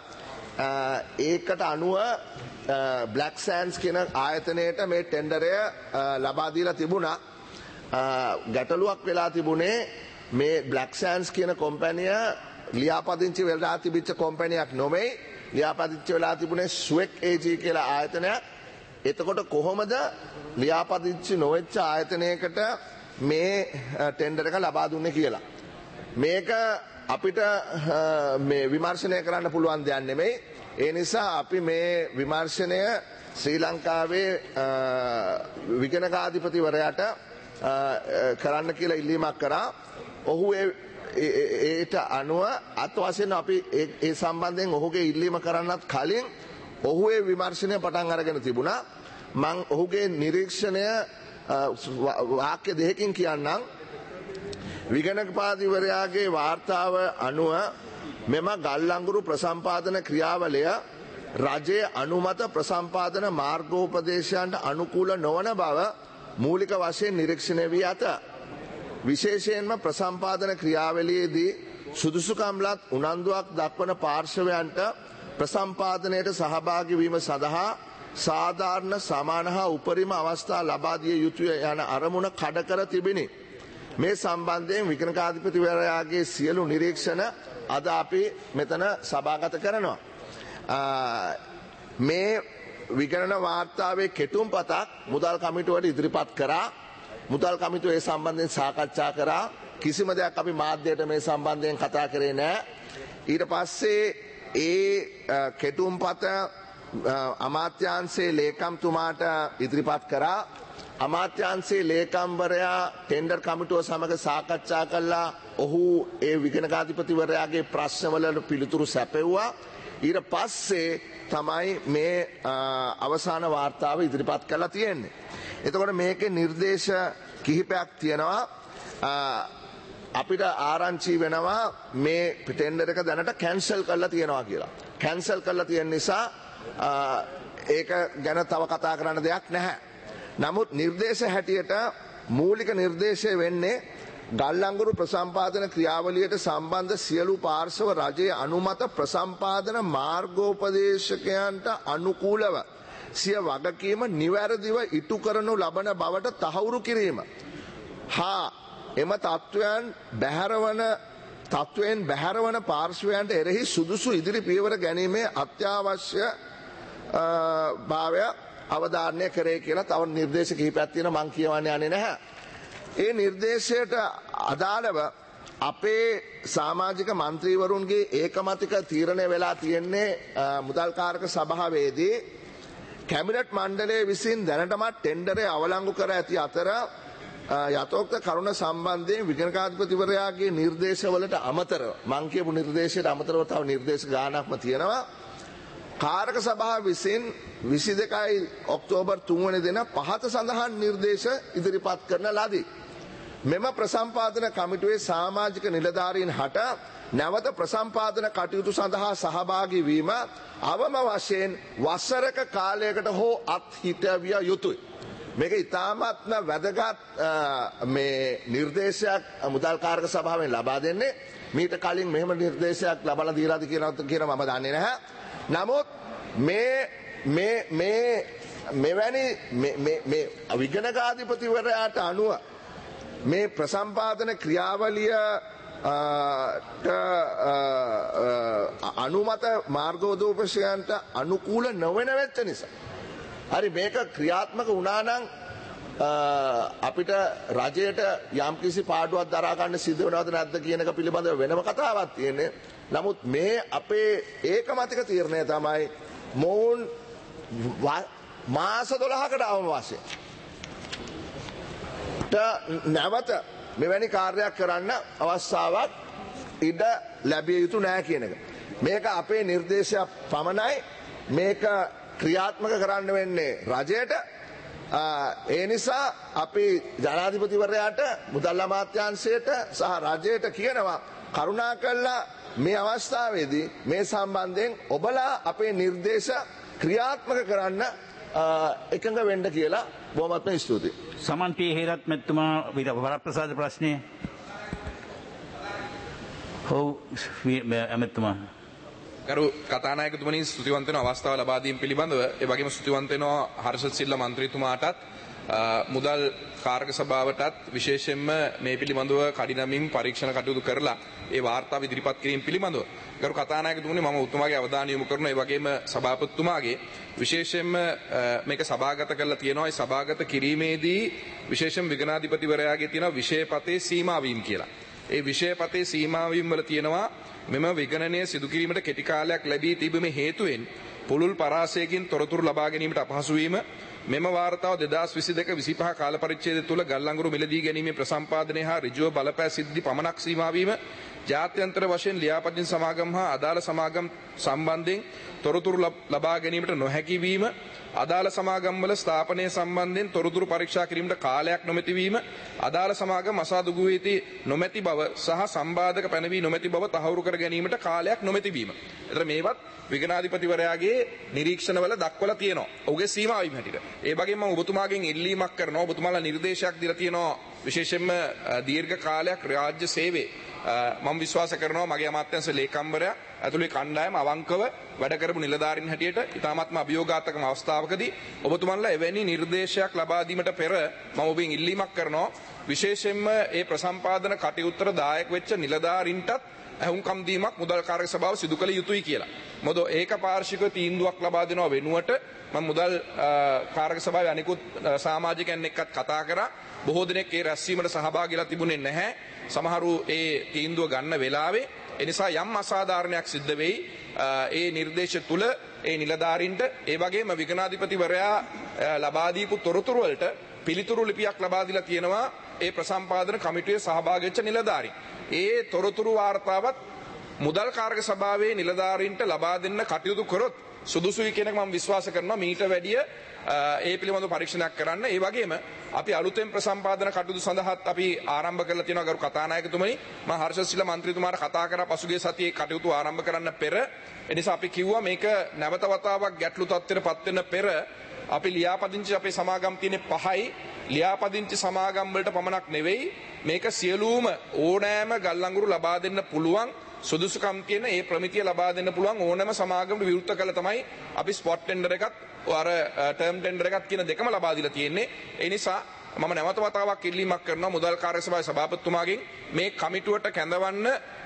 L: ඒකට අනුව බ්ලැක් සෑන්ඩ්ස් කියන ආයතනයට මේ ටෙන්ඩරය ලබා දීලා තිබුණා. ගැටලුවක් වෙලා තිබුණේ මේ බ්ලැක් සෑන්ඩ්ස් කියන කොම්පැනිය ලියාපදිංචි වෙලා තිබිච්ච කොම්පැනියක් නොමෙයි. ලියාපදිංචි වෙලා තිබුණේ ස්වෙක් ඒජී කියලා ආයතනයක්. එතකොට කොහොමද ලියාපදිංචි නොවෙච්ච ආයතනයකට මේ ටෙන්ඩර් එක ලබා දුන්නේ කියලා. මේක අපිට මේ විමර්ශනය කරන්න පුළුවන් දෙයක් නෙමෙයි. ඒ නිසා අපි මේ විමර්ශනය ශ්‍රී ලංකාවේ විගණකාධිපතිවරයාට කරන්න කියලා ඉල්ලීමක් කරා. ඔහු ඒට අනුව අත් වශයෙන් අපි ඒ සම්බන්ධයෙන් ඔහුගේ ඉල්ලීම කරන්නත් කලින් ඔහු ඒ විමර්ශනය පටන් අරගෙන තිබුණා. මං ඔහුගේ නිරීක්ෂණය වාක්‍ය දෙකකින් කියන්නම්. විගණකපාතිවරයාගේ වාර්තාව අනුව මෙම ගල්ලංගුරු ප්‍රසම්පාදන ක්‍රියාවලය රජයේ අනුමත ප්‍රසම්පාදන මාර්ගෝපදේශයන්ට අනුකූල නොවන බව මූලික වශයෙන් නිරීක්ෂණය වී ඇත. විශේෂයෙන්ම ප්‍රසම්පාදන ක්‍රියාවලියේදී සුදුසුකම්ලත් උනන්දුවක් දක්වන පාර්ශවයන්ට ප්‍රසම්පාදනයට සහභාගී වීම සඳහා සාධාරණ සමාන හා උපරිම අවස්ථා ලබා දිය යුතුය යන අරමුණ කඩ කර තිබිනි. මේ සම්බන්ධයෙන් විගණකාධිපතිවරයාගේ සියලු නිරීක්ෂණ අද අපි මෙතන සභාගත කරනවා. මේ විගණන වාර්තාවේ කෙටුම්පතක් මුදල් කමිටුවට ඉදිරිපත් කරා. මුදල් කමිටුව ඒ සම්බන්ධයෙන් සාකච්ඡා කරා. කිසිම දෙයක් අපි මාධ්‍යයට මේ සම්බන්ධයෙන් කතා කරේ නැහැ. ඊට පස්සේ ඒ කෙටුම්පත අමාත්‍යාංශයේ ලේකම්තුමාට ඉදිරිපත් කරා. අමාත්‍යාංශයේ ලේකම්වරයා ටෙන්ඩර් කමිටුව සමග සාකච්ඡා කළා. ඔහු ඒ විගණකාධිපතිවරයාගේ ප්‍රශ්නවලට පිළිතුරු සැපෙව්වා. ඊට පස්සේ තමයි මේ අවසාන වාර්තාව ඉදිරිපත් කරලා තියෙන්නේ. එතකොට මේකේ නිර්දේශ කිහිපයක් තියෙනවා. අපිට ආරංචි වෙනවා මේ ටෙන්ඩර් එක දැනට කැන්සල් කරලා තියෙනවා කියලා. කැන්සල් කරලා තියෙන නිසා ඒක ගැන තව කතා කරන්න දෙයක් නැහැ. නමුත් නිර්දේශ හැටියට මූලික නිර්දේශය වෙන්නේ ගල්ලංගුරු ප්‍රසම්පාදන ක්‍රියාවලියට සම්බන්ධ සියලු පාර්ශව රජයේ අනුමත ප්‍රසම්පාදන මාර්ගෝපදේශකයන්ට අනුකූලව සිය වගකීම නිවැරදිව ඉටු කරනු ලබන බවට තහවුරු කිරීම හා එම තත්ත්වයන් බැහැරවන තත්ත්වයෙන් බැහැරවන පාර්ශවයන්ට එරෙහි සුදුසු ඉදිරි පියවර ගැනීමේ අත්‍යවශ්‍ය භාවය අවධාරණය කරේ කියලා තව නිර්දේශ කිහිපයක් තියෙනවා මම කියවන්නේ යන්නේ නැහැ. ඒ නිර්දේශයට අදාළව අපේ සමාජික මන්ත්‍රීවරුන්ගේ ඒකමතික තීරණය වෙලා තියෙන්නේ මුදල්කාරක සභාවේදී කැබිනට් මණ්ඩලය විසින් දැනටමත් ටෙන්ඩරේ අවලංගු කර ඇති අතර යතෝක්ත කරුණ සම්බන්ධයෙන් විගණකාධිපතිවරයාගේ නිර්දේශවලට අමතරව මං කියපු නිර්දේශයට අමතරව තව නිර්දේශ ගානක්ම තියෙනවා. කාරක සභාව විසින් විසි දෙකයි ඔක්තෝබර් තුන්වැනි දින පහත සඳහන් නිර්දේශ ඉදිරිපත් කරන ලදී. මෙම ප්‍රසම්පාදන කමිටුවේ සමාජික නිලධාරීන් හට නැවත ප්‍රසම්පාදන කටයුතු සඳහා සහභාගී වීම අවම වශයෙන් වසරක කාලයකට හෝ අත්හිටවිය යුතුයි. මේක ඉතාමත්ම වැදගත් මේ නිර්දේශයක් මුදල්කාරක සභාවෙන් ලබා දෙන්නේ. මීට කලින් මෙහෙම නිර්දේශයක් ලබලා දීලාද කියලා කියලා මම දන්නේ නැහැ. නමුත් මේ මේ මේ මෙවැනි මේ විගණකාධිපතිවරයාට අනුව මේ ප්‍රසම්පාදන ක්‍රියාවලිය අනුමත මාර්ගෝපදේශකයන්ට අනුකූල නොවන වෙච්ච නිසා හරි මේක ක්‍රියාත්මක වුණා නම් අපිට රජයට යම්කිසි පාඩුවක් දරා ගන්න සිද්ධ වෙනවද නැද්ද කියන එක පිළිබඳව වෙනම කතාවක් තියෙන්නේ. නමුත් මේ අපේ ඒකමතික තීරණය තමයි මොවුන් මාස දොළහකට අවම වශයෙන් නැවත මෙවැනි කාර්යයක් කරන්න අවස්ථාවක් ඉඩ ලැබිය යුතු නෑ කියන එක. මේක අපේ නිර්දේශයක් පමණයි. මේක ක්‍රියාත්මක කරන්න වෙන්නේ රජයට. ඒ නිසා අපි ජනාධිපතිවරයාට මුදල් අමාත්‍යාංශයට සහ රජයට කියනවා කරුණා කළා මේ අවස්ථාවේදී මේ සම්බන්ධයෙන් ඔබලා අපේ නිර්දේශ ක්‍රියාත්මක කරන්න එකඟ වෙන්න කියලා බොහොමත්ම ස්තුතියි.
A: සමන් පී හේරත් මෙතුමා වරප්‍රසාද ප්‍රශ්නය. ඔව් එමෙතුමා.
M: ගරු කතානායකතුමනි ස්තුතිවන්ත වෙන අවස්ථාව ලබා දීම පිළිබඳව ඒ වගේම ස්තුතිවන්ත වෙනවා හර්ෂත් සිල්ලා මන්ත්‍රීතුමාටත් මුදල් කාර්ක සභාවටත් විශේෂයෙන්ම මේ පිළිබඳව කඩිනමින් පරීක්ෂණ කටයුතු කරලා ඒ වාර්තාව ඉදිරිපත් කිරීම පිළිබඳව ගරු කතානායකතුමනි මම ඔබතුමාගේ අවධානය යොමු කරනවා. ඒ වගේම සභාපතිතුමාගේ විශේෂයෙන්ම මේක සභාගත කරලා තියෙනවා. ඒ සභාගත කිරීමේදී විශේෂයෙන් විගණාධිපතිවරයාගේ තියෙන විෂයපතේ සීමා වීම කියලා. ඒ විෂයපතේ සීමා වීම වල තියෙනවා මෙම විගණනය සිදු කිරීමට කෙටි කාලයක් ලැබී තිබීම හේතුවෙන් පුළුල් පරාසයකින් තොරතුරු ලබා ගැනීමට අපහසු වීම මෙම වාර්තාව දෙදහස් විසිදෙක විසිපහ කාල පරිච්ඡේදය තුළ ගල් අඟුරු මිලදී ගැනීමේ ප්‍රසම්පාදනය හා ඍජුව බලපෑ සිද්ධි පමණක් සීමා වීම ජාත්‍යන්තර වශයෙන් ලියාපදිංචි සමාගම් හා අදාළ සමාගම් සම්බන්ධයෙන් තොරතුරු ලබා ගැනීමට නොහැකි වීම අදාළ සමාගම් වල ස්ථාපනය සම්බන්ධයෙන් තොරතුරු පරීක්ෂා කිරීමට කාලයක් නොමැති වීම අදාළ සමාගම් අසාධු වී නොමැති බව සහ සම්බාධක පැනවී නොමැති බව තහවුරු කර ගැනීමට කාලයක් නොමැති වීම. එතන මේවත් විගණාධිපතිවරයාගේ නිරීක්ෂණවල දක්වලා තියෙනවා. ඔහුගේ සීමා වීම හැටියට. ඒ වගේම මම ඔබතුමාගෙන් ඉල්ලීමක් කරනවා. ඔබතුමාලා නිර්දේශයක් දීලා තියෙනවා විශේෂයෙන්ම දීර්ඝ කාලයක් රාජ්‍ය සේවයේ මම විශ්වාස කරනවා මගේ අමාත්‍යාංශ ලේකම්වරයා ඇතුළේ කණ්ඩායම අවංකව වැඩ කරපු නිලධාරීන් හැටියට ඉතාමත්ම අභියෝගාත්මක අවස්ථාවකදී ඔබතුමන්ලා එවැනි නිර්දේශයක් ලබා දීමට පෙර මම ඔබෙන් ඉල්ලීමක් කරනවා විශේෂයෙන්ම ඒ ප්‍රසම්පාදන කටයුත්තට දායක වෙච්ච නිලධාරීන්ටත් ඇහුම්කම් දීමක් මුදල් කාර්ය සභාව සිදු කළ යුතුයි කියලා. මොකද ඒක පාර්ශවික තීන්දුවක් ලබා දෙනවා වෙනුවට මම මුදල් කාර්ය සභාවේ අනිකුත් සමාජිකයන් එක්කත් කතා කරා. බොහෝ දෙනෙක් ඒ රැස්වීමට සහභාගීලා තිබුණේ නැහැ. සමහරු ඒ තීන්දුව ගන්න වෙලාවේ එනිසා යම් අසාධාරණයක් සිද්ධ වෙයි. ඒ නිර්දේශ තුල ඒ නිලධාරීන්ට ඒ වගේම විගණාධිපතිවරයා ලබා දීපු තොරතුරු වලට පිළිතුරු ලිපියක් ලබා දීලා තියෙනවා ඒ ප්‍රසම්පාදන කමිටුවේ සහභාගී වෙච්ච නිලධාරීන්. ඒ තොරතුරු වාර්තාවත් මුදල් කාර්ය සභාවේ නිලධාරීන්ට ලබා දෙන්න කටයුතු කරොත් සුදුසුයි කියන එක මම විශ්වාස කරනවා. මීට වැඩිය ඒ පිළිබඳව පරීක්ෂණයක් කරන්න. ඒ වගේම අපි අලුතෙන් ප්‍රසම්පාදන කටයුතු සඳහාත් අපි ආරම්භ කරලා තියෙනවා ගරු කතානායකතුමනි. මම හර්ෂ සිල්ලා මන්ත්‍රීතුමාට කතා කරා පසුගිය සතියේ කටයුතු ආරම්භ කරන්න පෙර. ඒ නිසා අපි කිව්වා මේක නැවත වතාවක් ගැටලු තත්ත්වයට පත් වෙන්න පෙර අපි ලියාපදිංචි අපේ සමාගම් තියෙන්නේ පහයි. ලියාපදිංචි සමාගම් වලට පමණක් නෙවෙයි මේක සියලුම ඕනෑම ගල් අඟුරු ලබා දෙන්න පුළුවන් සුදුසුකම් තියෙන ඒ ප්‍රමිතිය ලබා දෙන්න පුළුවන් ඕනෑම සමාගමකට විවෘත කළ තමයි අපි ස්පොට් ටෙන්ඩර් එකත් අර ටර්ම් ටෙන්ඩර් එකත් කියන දෙකම ලබා දීලා තියෙන්නේ. ඒ නිසා මම නැවත වතාවක් ඉල්ලීමක් කරනවා මුදල් කාර්ය සභාවේ සභාපතිතුමාගෙන් මේ කමිටුවට කැඳවන්න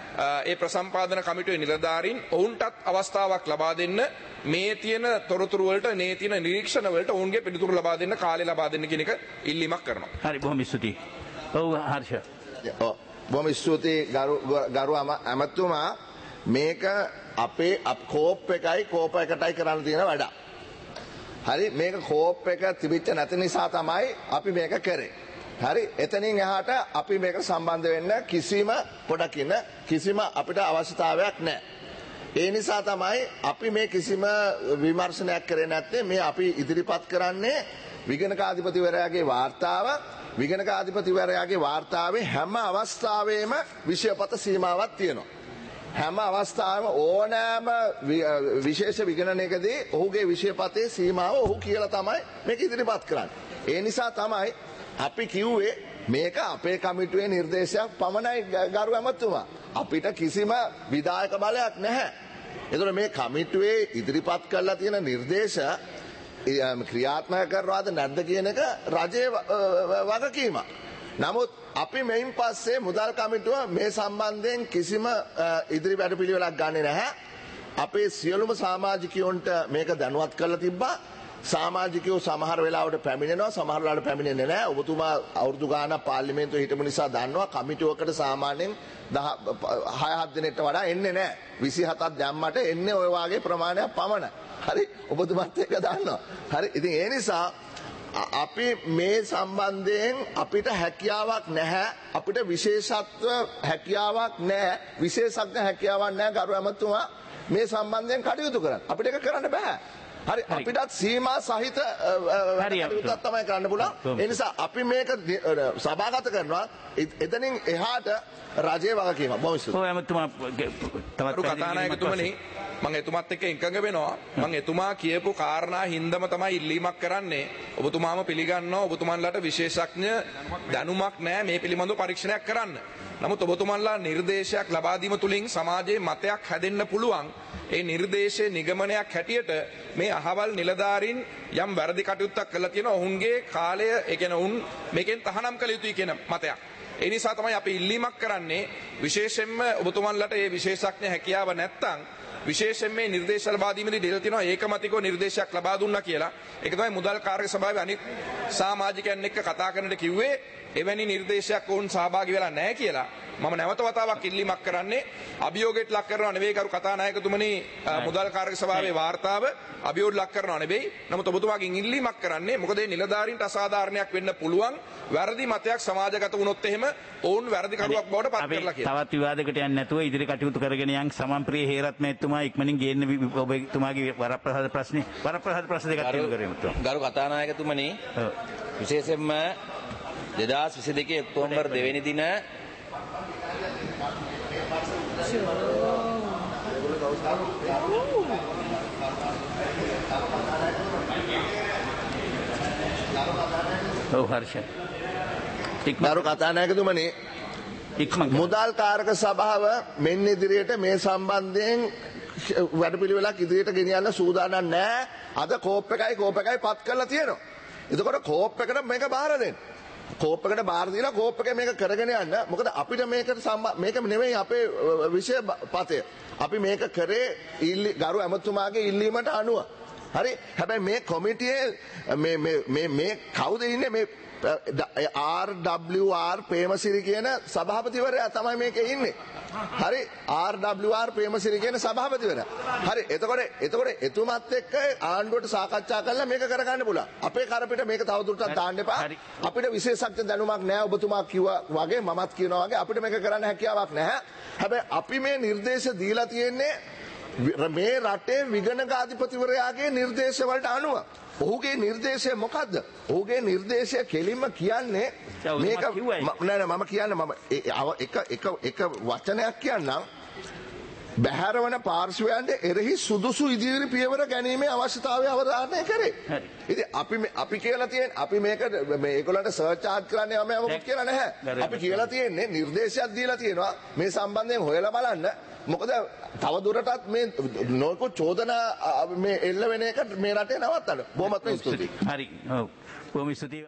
M: ඒ ප්‍රසම්පාදන කමිටුවේ නිලධාරීන් ඔවුන්ටත් අවස්ථාවක් ලබා දෙන්න මේ තියෙන තොරතුරු වලට මේ තියෙන නිරීක්ෂණ වලට ඔවුන්ගේ පිළිතුරු ලබා දෙන්න කාලය ලබා දෙන්න කියන එක ඉල්ලීමක් කරනවා.
A: හරි බොහොම ස්තුතියි. ඔව් හර්ෂ.
L: ඔව් බොහොම ස්තුතියි ගරු ගරු අමතුමා මේක අපේ කෝප් එකයි කෝප එකටයි කරන්න තියෙන වැඩ. හරි මේක කෝප් එක තිබිච්ච නැති නිසා තමයි අපි මේක කරේ. හරි එතනින් එහාට අපි මේක සම්බන්ධ වෙන්න කිසිම පොඩකින් කිසිම අපිට අවශ්‍යතාවයක් නැහැ. ඒ නිසා තමයි අපි මේ කිසිම විමර්ශනයක් කරේ නැත්තේ. මේ අපි ඉදිරිපත් කරන්නේ විගණකාධිපතිවරයාගේ වාර්තාව. විගණකාධිපතිවරයාගේ වාර්තාවේ හැම අවස්ථාවෙම විෂයපත සීමාවක් තියෙනවා. හැම අවස්ථාවම ඕනෑම විශේෂ විගණනයකදී ඔහුගේ විෂයපතේ සීමාව ඔහු කියලා තමයි මේක ඉදිරිපත් කරන්නේ. ඒ නිසා තමයි අපි කිව්වේ මේක අපේ කමිටුවේ නිර්දේශයක් පමණයි ගරු ඇමතුමා. අපිට කිසිම විධායක බලයක් නැහැ. එතකොට මේ කමිටුවේ ඉදිරිපත් කරලා තියෙන නිර්දේශ ක්‍රියාත්මක කරනවාද නැද්ද කියන එක රජයේ වගකීමක්. නමුත් අපි මෙයින් පස්සේ මුදල් කමිටුව මේ සම්බන්ධයෙන් කිසිම ඉදිරි වැඩපිළිවෙලක් ගන්නේ නැහැ. අපේ සියලුම සමාජිකයන්ට මේක දැනුවත් කරලා තිබ්බා. සමාජිකයෝ සමහර වෙලාවට පැමිණෙනවා සමහර වෙලාවට පැමිණෙන්නේ නැහැ. ඔබතුමා අවුරුදු ගාණක් පාර්ලිමේන්තුවේ හිටපු නිසා දන්නවා කමිටුවකට සාමාන්‍යයෙන් හය හත් දිනකට වඩා එන්නේ නැහැ. විසිහතක් දැම්මට එන්නේ ඔය වාගේ ප්‍රමාණයක් පමණයි. හරි ඔබතුමාත් ඒක දන්නවා. හරි ඉතින් ඒ නිසා අපි මේ සම්බන්ධයෙන් අපිට හැකියාවක් නැහැ අපිට විශේෂත්ව හැකියාවක් නැහැ විශේෂඥ හැකියාවක් නැහැ ගරු ඇමතුමා මේ සම්බන්ධයෙන් කටයුතු කරන්න අපිට ඒක කරන්න බෑ හරි අපිටත් සීමා සහිත කටයුත්තක් තමයි කරන්න පුළුවන් ඒ නිසා අපි මේක සභාගත කරනවා එතනින් එහාට රජයේ වගකීම බොහොම ස්තුතියි
A: ඔය ඇමතුමා
M: තවත් කතානායකතුමනි මම එතුමත් එක්ක එකඟ වෙනවා මම එතුමා කියපු කාරණා හින්දම තමයි ඉල්ලීමක් කරන්නේ ඔබතුමාම පිළිගන්නවා ඔබතුමන්ලාට විශේෂඥ දැනුමක් නැහැ මේ පිළිබඳව පරීක්ෂණයක් කරන්න නමුත් ඔබතුමන්ලා නිර්දේශයක් ලබා දීම තුලින් සමාජයේ මතයක් හැදෙන්න පුළුවන් ඒ නිර්දේශයේ නිගමනයක් හැටියට මේ අහවල් නිලධාරීන් යම් වැරදි කටයුත්තක් කළා තියෙනවා ඔවුන්ගේ කාලය ඒ කියන්නේ ඔවුන් මේකෙන් තහනම් කළ යුතුයි කියන මතයක් ඒ නිසා තමයි අපි ඉල්ලීමක් කරන්නේ විශේෂයෙන්ම ඔබතුමන්ලාට මේ විශේෂඥ හැකියාව නැත්තම් විශේෂයෙන් මේ නිර්දේශ ලබා දීමේදී දෙල් තියෙනවා ඒකමතිකව නිර්දේශයක් ලබා දුන්නා කියලා. ඒක තමයි මුදල් කාර්ය සභාවේ අනිත් සමාජිකයන් එක්ක කතා කරන්නට කිව්වේ එවැනි නිර්දේශයක් වුන් සහභාගී වෙලා නැහැ කියලා. මම නැවත වතාවක් ඉල්ලීමක් කරන්නේ අභියෝගයට ලක් කරනවා නෙවෙයි කරු කතානායකතුමනි මුදල් කාර්ය සභාවේ වාර්තාව අභියෝගයට ලක් කරනවා නෙවෙයි. නමුත් ඔබතුමාගෙන් ඉල්ලීමක් කරන්නේ මොකද මේ නිලධාරීන්ට අසාධාරණයක් වෙන්න පුළුවන් වැරදි මතයක් සමාජගත වුණොත් එහෙම ඔවුන් වැරදි කරුවක් බවට පත් කරලා කියලා.
A: තවත් විවාදයකට යන්නේ නැතුව ඉදිරි කටයුතු කරගෙන යන් සමන්ප්‍රිය හේරත් මහත්මයා ඉක්මනින් ගේන්න ඔබතුමාගේ වරප්‍රසාද ප්‍රශ්නේ වරප්‍රසාද ප්‍රශ්න දෙකක් තියෙනවා කරමු.
B: ගරු කතානායකතුමනි විශේෂයෙන්ම දෙදාස් විසි දෙකේ ඔක්තෝබර් දෙවැනි දින
A: ඔව් හර්ෂ
L: ගරු කතානායකතුමනි මුදල් කාරක සභාව මෙන්න ඉදිරියට මේ සම්බන්ධයෙන් වැඩපිළිවෙලක් ඉදිරියට ගෙනියන්න සූදානම් නැහැ. අද කෝප් එකයි කෝප් එකයි පත් කරලා තියෙනවා. එතකොට කෝප් එකට මේක බාර දෙන්න. කෝප් එකට බාර දීලා කෝප් එකේ මේක කරගෙන යන්න. මොකද අපිට මේකට මේක නෙමෙයි අපේ විෂය පතය. අපි මේක කරේ ගරු ඇමතුමාගේ ඉල්ලීමට අනුව. හරි. හැබැයි මේ කොමිටියේ මේ මේ මේ කවුද ඉන්නේ මේ ආර් ඩබ්ලිව් ආර් ප්‍රේමසිරි කියන සභාපතිවරයා තමයි මේකේ ඉන්නේ. හරි ආර් ඩබ්ලිව් ආර් ප්‍රේමසිරි කියන සභාපතිවරයා. හරි එතකොට එතකොට එතුමත් එක්ක ආණ්ඩුවට සාකච්ඡා කරලා මේක කරගන්න පුළුවන්. අපේ කරපිට මේක තවදුරටත් දාන්න එපා. අපිට විශේෂඥ දැනුමක් නැහැ ඔබතුමා කිව්වා වගේ මමත් කියනවා වගේ අපිට මේක කරන්න හැකියාවක් නැහැ. හැබැයි අපි මේ නිර්දේශ දීලා තියෙන්නේ මේ රටේ විගණකාධිපතිවරයාගේ නිර්දේශ වලට අනුව. ඔහුගේ නිර්දේශය මොකද්ද? ඔහුගේ නිර්දේශය කෙලින්ම කියන්නේ මේක නෑ නෑ මම කියන්නේ මම එක එක එක වචනයක් කියන්නම්. බැහැරවන පාර්ශවයන්ට එරෙහි සුදුසු ඉදිරි පියවර ගැනීමේ අවශ්‍යතාවය අවධාරණය කරේ. ඉතින් අපි අපි කියලා තියෙන්නේ අපි මේක මේ ඒගොල්ලන්ට සර්ච් ආට් කරන්න යම යමකුත් කියලා නැහැ. අපි කියලා තියෙන්නේ නිර්දේශයක් දීලා තියෙනවා මේ සම්බන්ධයෙන් හොයලා බලන්න. මොකද තව දුරටත් මේ නොයෙකුත් චෝදනා මේ එල්ල වෙන එක මේ රටේ නවත්තන්න. බොහොමත්ම ස්තුතියි.
A: හරි. ඔව්. බොහොම ස්තුතියි.